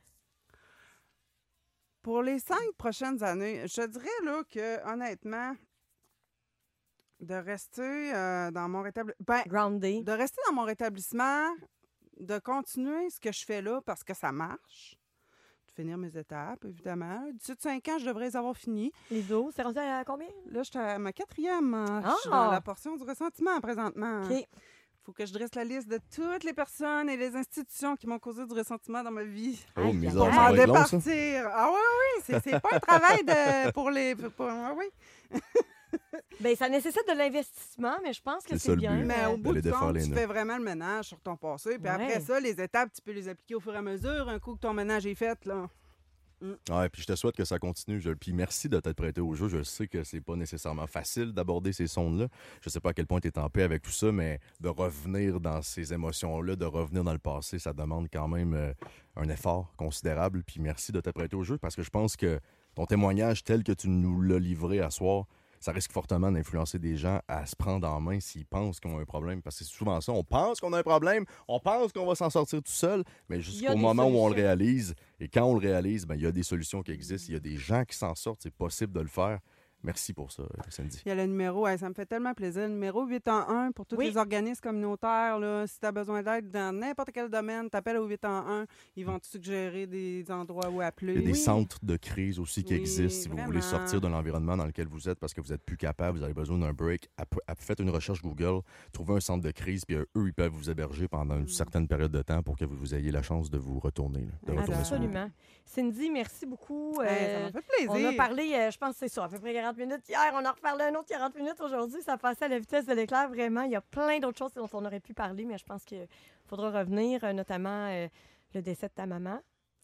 Pour les 5 prochaines années, je te dirais là, que, honnêtement, de rester dans mon rétablissement. Ben, Groundé. de rester dans mon rétablissement, de continuer ce que je fais là parce que ça marche. De finir mes étapes, évidemment. D'ici de 5 ans, je devrais les avoir fini. Les os, c'est rendu à combien? Là, je suis à ma 4e. Je suis Ah! dans la portion du ressentiment présentement. OK. faut que je dresse la liste de toutes les personnes et les institutions qui m'ont causé du ressentiment dans ma vie. Oh, Aïe, misère, aïe, Pour ça m'en va être long, ça. départir. Ah oui, c'est pas un travail pour les... ah oui. Ben, ça nécessite de l'investissement, mais je pense que C'est c'est ça, le bien. but. Mais au bout D'aller du défaire compte, les tu nœuds. fais vraiment le ménage sur ton passé. Puis Ouais. après ça, les étapes, tu peux les appliquer au fur et à mesure. Un coup que ton ménage est fait, là. Ouais, puis je te souhaite que ça continue. Puis merci de t'être prêté au jeu. Je sais que c'est pas nécessairement facile d'aborder ces sondes-là. Je sais pas à quel point tu es en paix avec tout ça, mais de revenir dans ces émotions-là, de revenir dans le passé, ça demande quand même un effort considérable. Puis merci de t'être prêté au jeu parce que je pense que ton témoignage tel que tu nous l'as livré à soir, ça risque fortement d'influencer des gens à se prendre en main s'ils pensent qu'ils ont un problème. Parce que c'est souvent ça, on pense qu'on a un problème, on pense qu'on va s'en sortir tout seul, mais Il y a jusqu'au des moment où on le solutions. réalise, et quand on le réalise, ben, il y a des solutions qui existent, il y a des gens qui s'en sortent, c'est possible de le faire. Merci pour ça, Cindy. Il y a le numéro, ça me fait tellement plaisir. Le numéro 811 pour tous Oui. les organismes communautaires. Là, si tu as besoin d'aide dans n'importe quel domaine, t'appelles au 811. Ils vont te suggérer des endroits où appeler. Il y a des Oui. centres de crise aussi qui Oui, existent si vous voulez vraiment. sortir de l'environnement dans lequel vous êtes parce que vous n'êtes plus capable, vous avez besoin d'un break. Faites une recherche Google, trouvez un centre de crise, puis eux, ils peuvent vous héberger pendant une certaine période de temps pour que vous ayez la chance de vous retourner. Là, de retourner sur vous. Absolument. Cindy, merci beaucoup. Ça m'a fait plaisir. On a parlé, je pense que c'est ça, à peu près 40 minutes hier. On en reparlé un autre 40 minutes aujourd'hui. Ça passait à la vitesse de l'éclair, vraiment. Il y a plein d'autres choses dont on aurait pu parler, mais je pense qu'il faudra revenir, notamment le décès de ta maman.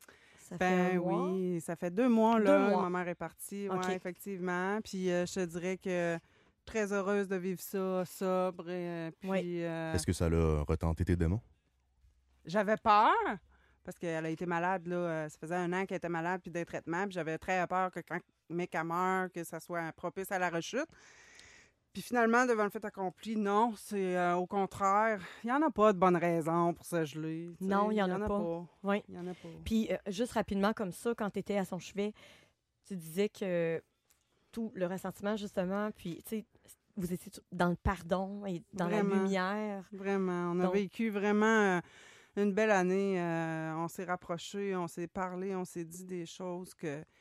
Ça fait un Ben mois. oui, ça fait 2 mois, là. 2 mois. Ma mère est partie, OK. ouais, effectivement. Puis je te dirais que très heureuse de vivre ça, sobre. Puis Oui. Est-ce que ça l'a retenté tes démons? j'avais peur. Parce qu'elle a été malade, là. Ça faisait 1 an qu'elle était malade, puis des traitements. Puis j'avais très peur que quand mec elle meurt, que ça soit propice à la rechute. Puis finalement, devant le fait accompli, non, c'est au contraire. Il n'y en a pas de bonne raison pour se geler. tu sais. Non, il y en a pas. Oui. Il n'y en a pas. Puis, juste rapidement, comme ça, quand tu étais à son chevet, tu disais que tout le ressentiment, justement, puis, tu sais, vous étiez dans le pardon et dans la Vraiment. lumière. Vraiment. On a Donc- vécu vraiment une belle année. On s'est rapprochés, on s'est parlé, on s'est dit des choses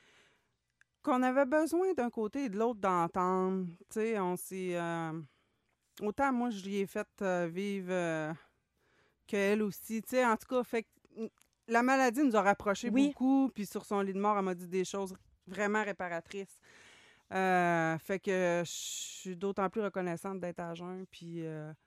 qu'on avait besoin d'un côté et de l'autre d'entendre. Tu sais, on s'est... autant moi, je lui ai fait vivre qu'elle aussi. Tu sais, en tout cas, fait que la maladie nous a rapprochés Oui. beaucoup. Puis sur son lit de mort, elle m'a dit des choses vraiment réparatrices. Fait que je suis d'autant plus reconnaissante d'être à jeun. Puis...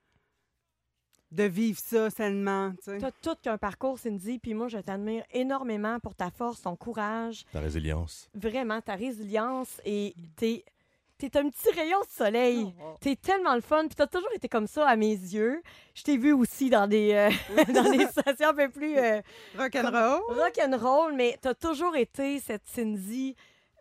de vivre ça sainement, tu sais. Tu as tout qu'un parcours, Cindy, puis moi, je t'admire énormément pour ta force, ton courage, Ta résilience. vraiment ta résilience et t'es un petit rayon de soleil. T'es tellement le fun, puis t'as toujours été comme ça à mes yeux. Je t'ai vu aussi dans des, dans des situations un peu plus Rock'n'roll. rock'n'roll, mais t'as toujours été cette Cindy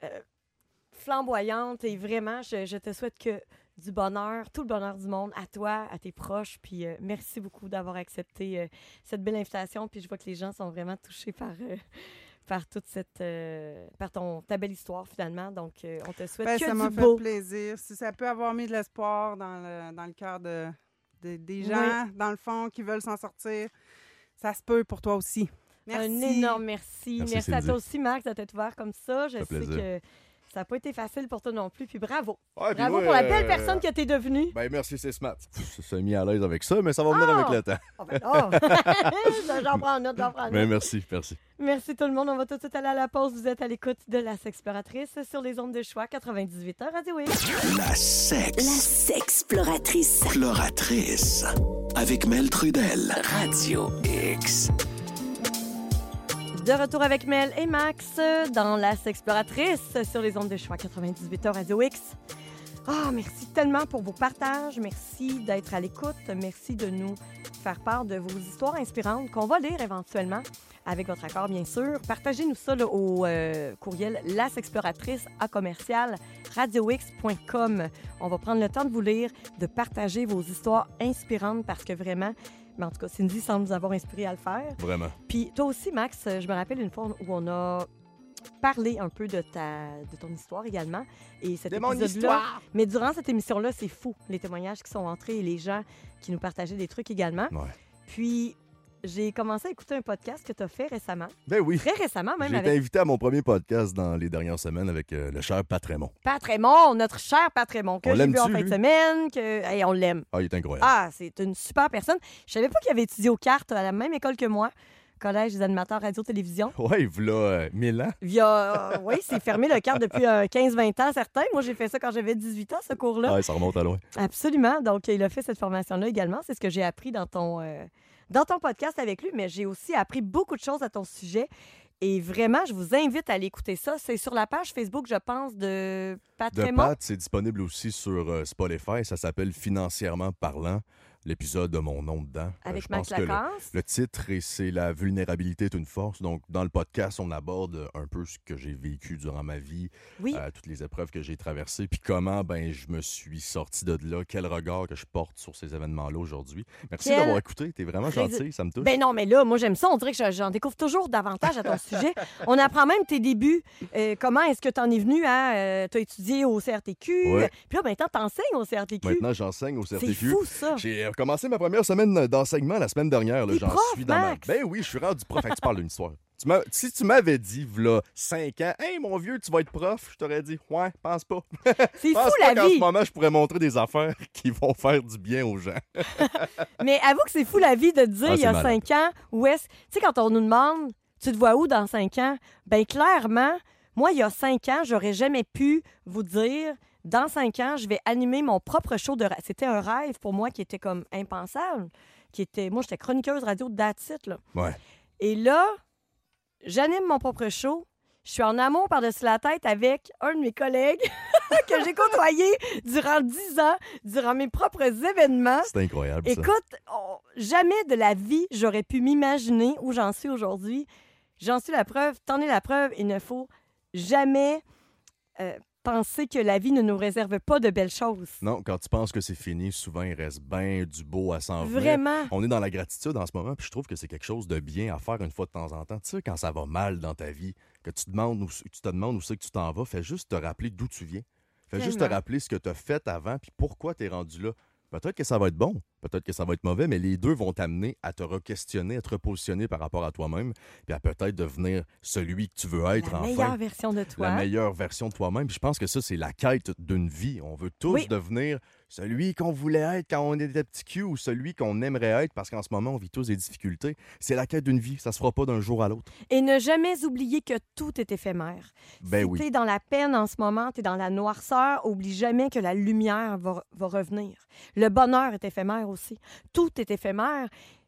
flamboyante et vraiment, je te souhaite que du bonheur, tout le bonheur du monde à toi, à tes proches, puis merci beaucoup d'avoir accepté cette belle invitation, puis je vois que les gens sont vraiment touchés par toute cette ta belle histoire finalement, donc on te souhaite Ben, que ça du m'a beau. fait plaisir. Si ça peut avoir mis de l'espoir dans le cœur des gens, dans le fond, qui veulent s'en sortir, ça se peut pour toi aussi. Merci. Un énorme merci. Merci, Merci à Cindy. toi aussi, Marc, de t'être ouvert comme ça. Je Ça sais fait plaisir. que ça n'a pas été facile pour toi non plus, puis bravo. Ouais, puis Bravo moi, pour la belle personne que t'es devenue. Ben merci, c'est smart. Je suis mis à l'aise avec ça, mais ça va venir avec le temps. Oh, ben, oh. J'en prends note, Mais merci. Merci tout le monde. On va tout de suite aller à la pause. Vous êtes à l'écoute de La Sexploratrice sur les ondes de choix 98 Radio X. La La sexploratrice. sexploratrice. Avec Mel Trudel. Radio X. De retour avec Mel et Max dans La Sexploratrice sur les ondes de choix 98 Radio X. Ah, merci tellement pour vos partages. Merci d'être à l'écoute. Merci de nous faire part de vos histoires inspirantes qu'on va lire éventuellement avec votre accord, bien sûr. Partagez-nous ça là, au courriel lasexploratrice@radiox.com. On va prendre le temps de vous lire, de partager vos histoires inspirantes parce que vraiment, mais en tout cas, Cindy semble nous avoir inspiré à le faire. Vraiment. Puis toi aussi, Max, je me rappelle une fois où on a parlé un peu de ton histoire également. Et cet épisode-là. Mais durant cette émission-là, c'est fou, les témoignages qui sont entrés et les gens qui nous partageaient des trucs également. Ouais. Puis, j'ai commencé à écouter un podcast que tu as fait récemment. Ben oui. Très récemment, même J'ai été avec invité à mon premier podcast dans les dernières semaines avec le cher Pat Raymond. Pat Raymond, notre cher Pat Raymond, que On j'ai vu en l'aime-tu, fin de lui? semaine. Hey, on l'aime. Ah, il est incroyable. Ah, c'est une super personne. Je savais pas qu'il avait étudié aux cartes à la même école que moi, Collège des animateurs radio-télévision. Ouais, il a 1000 ans. Oui, c'est fermé le carte depuis 15-20 ans, certains. Moi, j'ai fait ça quand j'avais 18 ans, ce cours-là. Ouais, ça remonte à loin. Absolument. Donc, il a fait cette formation-là également. C'est ce que j'ai appris dans ton podcast avec lui, mais j'ai aussi appris beaucoup de choses à ton sujet. Et vraiment, je vous invite à aller écouter ça. C'est sur la page Facebook, je pense, de Pat De Raymond. Pat, c'est disponible aussi sur Spotify. Ça s'appelle Financièrement parlant. L'épisode de mon nom dedans. Avec Je Max pense que Lacasse. le titre, c'est La vulnérabilité est une force. Donc, dans le podcast, on aborde un peu ce que j'ai vécu durant ma vie, Oui. toutes les épreuves que j'ai traversées, puis comment je me suis sorti de là, quel regard que je porte sur ces événements-là aujourd'hui. Merci Quel d'avoir écouté. T'es vraiment résol- gentil, ça me touche. Ben non, mais là, moi, j'aime ça. On dirait que j'en découvre toujours davantage à ton sujet. On apprend même tes débuts. Comment est-ce que tu en es venu à... tu as étudié au CRTQ. Ouais. Puis là, maintenant, tu enseignes au CRTQ. Maintenant, j'enseigne au C'est CRTQ. fou, ça. J'ai commencé ma première semaine d'enseignement la semaine dernière. Là, T'es j'en prof, suis dans ma... Max? Ben oui, je suis rendu prof. Fait que tu parles d'une histoire. Si tu m'avais dit, v'là 5 ans, « Hey, mon vieux, tu vas être prof », je t'aurais dit, « Ouais, pense pas. » C'est Pense fou, pas la qu'en ce vie. moment, je pourrais montrer des affaires qui vont faire du bien aux gens. Mais avoue que c'est fou, la vie, de te dire, Ah, il y a c'est malade. 5 ans, où est-ce... Tu sais, quand on nous demande, tu te vois où dans 5 ans? Ben clairement, moi, il y a 5 ans, j'aurais jamais pu vous dire... Dans 5 ans, je vais animer mon propre show de radio. C'était un rêve pour moi qui était comme impensable. Moi, j'étais chroniqueuse radio de That's It, là. Ouais. Et là, j'anime mon propre show. Je suis en amour par-dessus la tête avec un de mes collègues que j'ai côtoyé durant 10 ans, durant mes propres événements. C'est incroyable, ça. Écoute, jamais de la vie, j'aurais pu m'imaginer où j'en suis aujourd'hui. J'en suis la preuve, t'en es la preuve. Il ne faut jamais penser que la vie ne nous réserve pas de belles choses. Non, quand tu penses que c'est fini, souvent, il reste bien du beau à s'en venir. Vraiment. On est dans la gratitude en ce moment, puis je trouve que c'est quelque chose de bien à faire une fois de temps en temps. Tu sais, quand ça va mal dans ta vie, que tu te demandes où c'est que tu t'en vas, fais juste te rappeler d'où tu viens. Fais juste te Tellement. rappeler ce que tu as fait avant, puis pourquoi tu es rendu là. Peut-être que ça va être bon, peut-être que ça va être mauvais, mais les deux vont t'amener à te re-questionner, à te repositionner par rapport à toi-même, puis à peut-être devenir celui que tu veux être La enfin. meilleure version de toi. La meilleure version de toi-même. Puis je pense que ça, c'est la quête d'une vie. On veut tous Oui. devenir celui qu'on voulait être quand on était petit cul ou celui qu'on aimerait être parce qu'en ce moment, on vit tous des difficultés. C'est la quête d'une vie. Ça se fera pas d'un jour à l'autre. Et ne jamais oublier que tout est éphémère. Ben si oui. t'es dans la peine en ce moment, t'es dans la noirceur, oublie jamais que la lumière va revenir. Le bonheur est éphémère aussi. Tout est éphémère.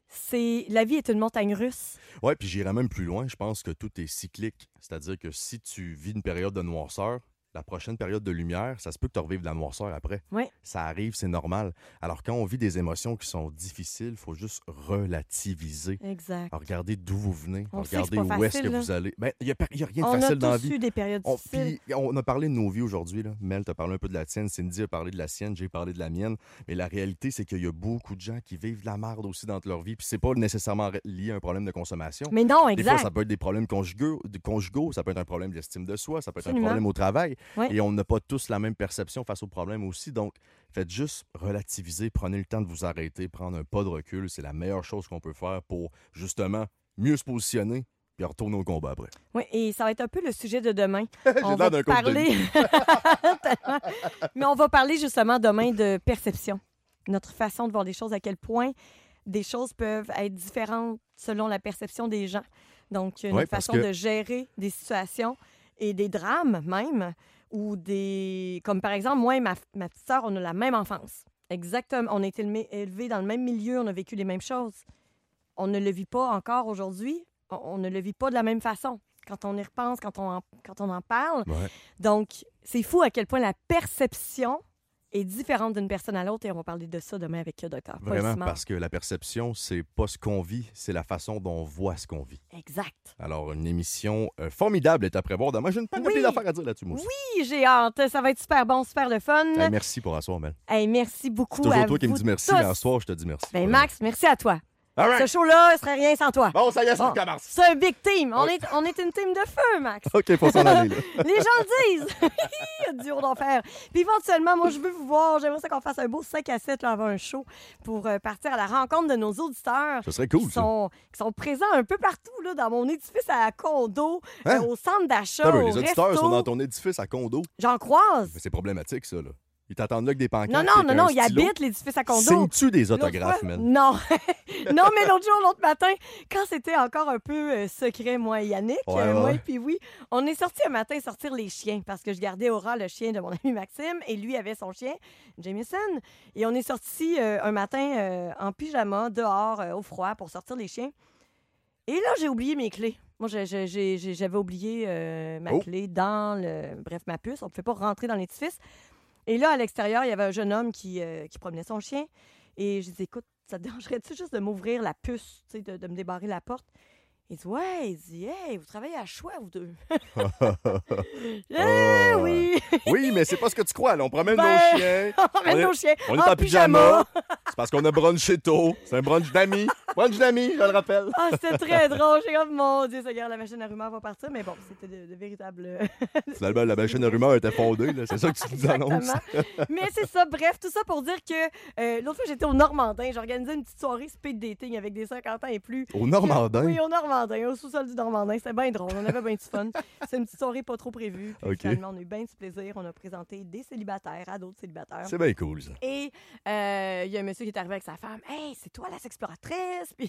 La vie est une montagne russe. Ouais, puis j'irais même plus loin. Je pense que tout est cyclique. C'est-à-dire que si tu vis une période de noirceur, la prochaine période de lumière, ça se peut que tu revives de la noirceur après. Oui. Ça arrive, c'est normal. Alors, quand on vit des émotions qui sont difficiles, il faut juste relativiser. Exact. Regardez d'où vous venez. On sait que Regardez c'est pas où est-ce que facile, là. vous allez. Ben, il n'y a rien de On a facile dans la tous vie. eu des périodes difficiles. Puis on a parlé de nos vies aujourd'hui. Là. Mel, t'as parlé un peu de la tienne. Cindy a parlé de la sienne. J'ai parlé de la mienne. Mais la réalité, c'est qu'il y a beaucoup de gens qui vivent de la merde aussi dans leur vie. Puis c'est pas nécessairement lié à un problème de consommation. Mais non, Des fois, exact. ça peut être des problèmes conjugaux, ça peut être un problème d'estime de soi, ça peut être Absolument. un problème au travail. Oui. Et on n'a pas tous la même perception face aux problèmes aussi. Donc, faites juste relativiser, prenez le temps de vous arrêter, prendre un pas de recul. C'est la meilleure chose qu'on peut faire pour, justement, mieux se positionner puis retourner au combat après. Oui, et ça va être un peu le sujet de demain. J'ai On l'air va d'un coach de parler... Tellement. Mais on va parler justement demain de perception. Notre façon de voir les choses, à quel point des choses peuvent être différentes selon la perception des gens. Donc, Ouais, notre parce façon que- de gérer des situations et des drames même, ou des... Comme par exemple, moi et ma petite sœur, on a la même enfance. Exactement. On a été élevés dans le même milieu, on a vécu les mêmes choses. On ne le vit pas encore aujourd'hui. On ne le vit pas de la même façon. Quand on y repense, quand on en parle. Ouais. Donc, c'est fou à quel point la perception est différente d'une personne à l'autre. Et on va parler de ça demain avec le docteur Paul Vraiment, Simard. parce que la perception, c'est pas ce qu'on vit, c'est la façon dont on voit ce qu'on vit. Exact. Alors, une émission formidable est à prévoir. Demain, j'ai une panoplie Oui. d'affaires à dire là-dessus, moi aussi. Oui, j'ai hâte. Ça va être super bon, super le fun. Hey, merci pour asseoir, Mel. Hey, merci beaucoup C'est toujours à toi qui me vous dis merci, tous. mais en soir, je te dis merci. Ben, Max, merci à toi. All right. Ce show-là, ce serait rien sans toi. Bon, ça y est, ça Bon, recommence. c'est un big team. On Oui. est une team de feu, Max. OK, faut s'en aller, là. Les gens le disent. Il y a du duo d'enfer. Puis éventuellement, moi, je veux vous voir. J'aimerais ça qu'on fasse un beau 5 à 7 là, avant un show pour partir à la rencontre de nos auditeurs. Ça serait cool, qui ça. sont présents un peu partout là, dans mon édifice à condo, Hein? au centre d'achat, Attends un peu, au les auditeurs resto. sont dans ton édifice à condo. J'en croise. Mais c'est problématique, ça, là. Ils t'attendent là avec des pancartes. Non, avec un il stylo. habite l'édifice à condo. Signes-tu des L'autre autographes, fois- man? Non. Non, mais l'autre matin, quand c'était encore un peu secret, moi et Yannick, Ouais, moi ouais. et puis oui, on est sorti un matin sortir les chiens parce que je gardais Aura, le chien de mon ami Maxime, et lui avait son chien, Jameson. Et on est sorti un matin en pyjama, dehors, au froid, pour sortir les chiens. Et là, j'ai oublié mes clés. Moi, j'avais oublié ma Oh. clé dans ma puce. On ne pouvait pas rentrer dans l'édifice. Et là, à l'extérieur, il y avait un jeune homme qui promenait son chien. Et je dis, écoute, ça te dérangerait-tu juste de m'ouvrir la puce, tu sais, de me débarrer la porte? Il dit, ouais. Il dit, hey, vous travaillez à choix, vous deux. Oui. Oui, mais c'est pas ce que tu crois, là. On promène Ben, nos chiens. On emmène nos chiens On est en pyjama. C'est parce qu'on a brunché tôt. C'est un brunch d'amis. Brunch d'amis, je le rappelle. Ah, c'était très drôle. J'ai comme, mon Dieu, Seigneur, la machine à rumeurs va partir. Mais bon, c'était de véritables... Finalement, la machine à rumeurs était fondée, là. C'est ça que tu nous annonces. Exactement. Mais c'est ça, bref, tout ça pour dire que l'autre fois, j'étais au Normandin. J'organisais une petite soirée speed dating avec des 50 ans et plus. Au Normandin? Oui, au Normandin, au sous-sol du Normandin. C'était bien drôle. On avait bien du fun. C'est une petite soirée pas trop prévue. Puis OK. finalement, on a eu bien du plaisir. On a présenté des célibataires à d'autres célibataires. C'est bien cool, ça. Et il y a un monsieur qui est arrivé avec sa femme. « Hey, c'est toi la sexploratrice! » Puis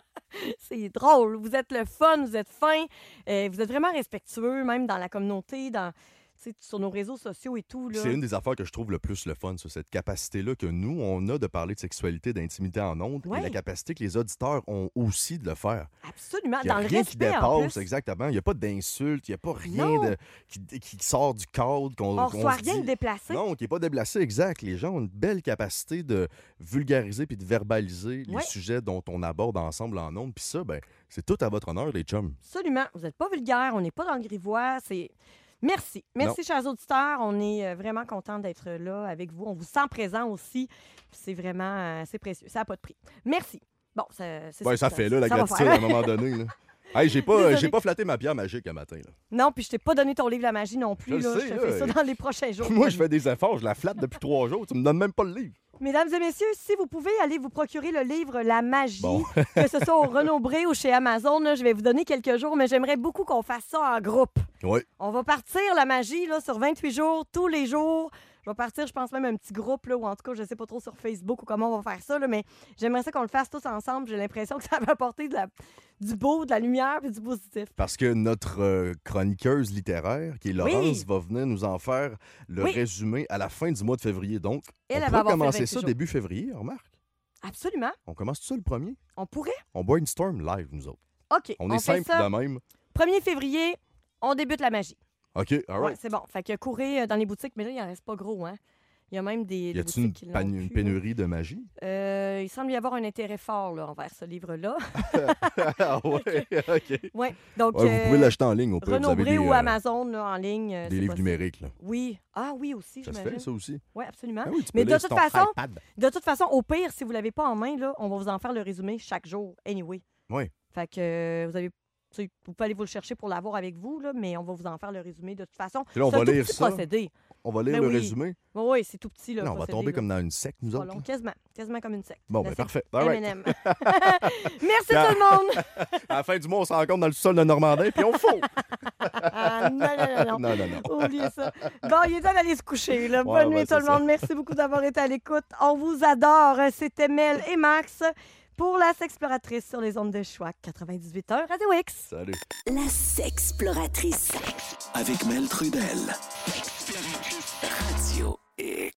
c'est drôle. Vous êtes le fun, vous êtes fin. Vous êtes vraiment respectueux, même dans la communauté, sur nos réseaux sociaux et tout. Là. C'est une des affaires que je trouve le plus le fun, ça, cette capacité-là que nous, on a de parler de sexualité, d'intimité en ondes, Ouais. et la capacité que les auditeurs ont aussi de le faire. Absolument. Il n'y a Dans le rien qui respect, en dépasse, plus. exactement. Il n'y a pas d'insultes, il n'y a pas rien Non. qui sort du cadre. On ne reçoit rien de déplacé. Non, qui n'est pas déplacé, exact. Les gens ont une belle capacité de vulgariser puis de verbaliser les Ouais. sujets dont on aborde ensemble en ondes. Puis ça, ben, c'est tout à votre honneur, les chums. Absolument. Vous n'êtes pas vulgaire, on n'est pas dans le grivois. Merci. Merci, chers auditeurs. On est vraiment contents d'être là avec vous. On vous sent présent aussi. C'est vraiment c'est précieux. Ça n'a pas de prix. Merci. Bon, c'est Ben, ça fait là, la ça va gratitude faire. à un moment donné. Là. Hey, j'ai Désolée. pas flatté ma pierre magique un matin. Là. Non, puis je t'ai pas donné ton livre La magie non plus. Je Là. le sais, Je te là. fais ça dans les prochains jours. Moi, je fais des efforts, je la flatte depuis 3 jours. Tu me donnes même pas le livre. Mesdames et messieurs, si vous pouvez aller vous procurer le livre La magie, Bon. que ce soit au Renaud-Bré ou chez Amazon, là, je vais vous donner quelques jours, mais j'aimerais beaucoup qu'on fasse ça en groupe. Oui. On va partir la magie là, sur 28 jours, tous les jours. Je vais partir, je pense même un petit groupe, là, ou en tout cas, je ne sais pas trop sur Facebook ou comment on va faire ça, là, mais j'aimerais ça qu'on le fasse tous ensemble. J'ai l'impression que ça va apporter du beau, de la lumière et du positif. Parce que notre chroniqueuse littéraire, qui est Laurence, Oui. va venir nous en faire le Oui. résumé à la fin du mois de février. Donc, Elle on va pourrait avoir fait commencer 28 ça jours. début février, remarque. Absolument. On commence tout ça le premier. On pourrait. On brainstorm live, nous autres. OK. On est fait simple ça. de même. 1er février, on débute la magie. OK, all Ouais, right. c'est bon. Fait que courez dans les boutiques, mais là, il n'en reste pas gros, hein. Il y a même des Y a-t-il boutiques qui l'ont une plus, pénurie de magie? là. Il semble y avoir un intérêt fort là, envers ce livre-là. Ah ouais, OK. Ouais. Donc, Ouais, vous pouvez l'acheter en ligne au pire. Vous avez Renaud-Bré des, ou Amazon là, en ligne. des c'est livres possible. numériques. Là. Oui. Ah oui aussi, Ça se j'imagine. fait, ça aussi. Oui, absolument. Ah oui, tu peux Mais de lire toute sur ton façon, iPad. au pire, si vous ne l'avez pas en main, là, on va vous en faire le résumé chaque jour, anyway. Oui. Fait que vous pouvez aller vous le chercher pour l'avoir avec vous, là, mais on va vous en faire le résumé de toute façon. Puis là, on C'est va un tout lire petit ça. procédé. On va lire Ben le oui. résumé. Oui, c'est tout petit. Là, Là, on va procédé, tomber là. comme dans une secte, nous Pas autres. long, là. quasiment comme une secte. Bon, La ben secte parfait. All right. M&M. Merci tout le monde! À la fin du mois, on se rencontre dans le sol de Normandin, puis on fout. Ah, non. Non, non, non. Oubliez ça. Bon, il est temps d'aller se coucher. Là. Ouais, Bonne nuit ouais, tout le c'est ça. monde. Merci beaucoup d'avoir été à l'écoute. On vous adore. C'était Mel et Max pour la Sexploratrice sur les ondes de choix 98.1 Radio X. Salut. La sexploratrice. Avec Mel Trudel. Radio X.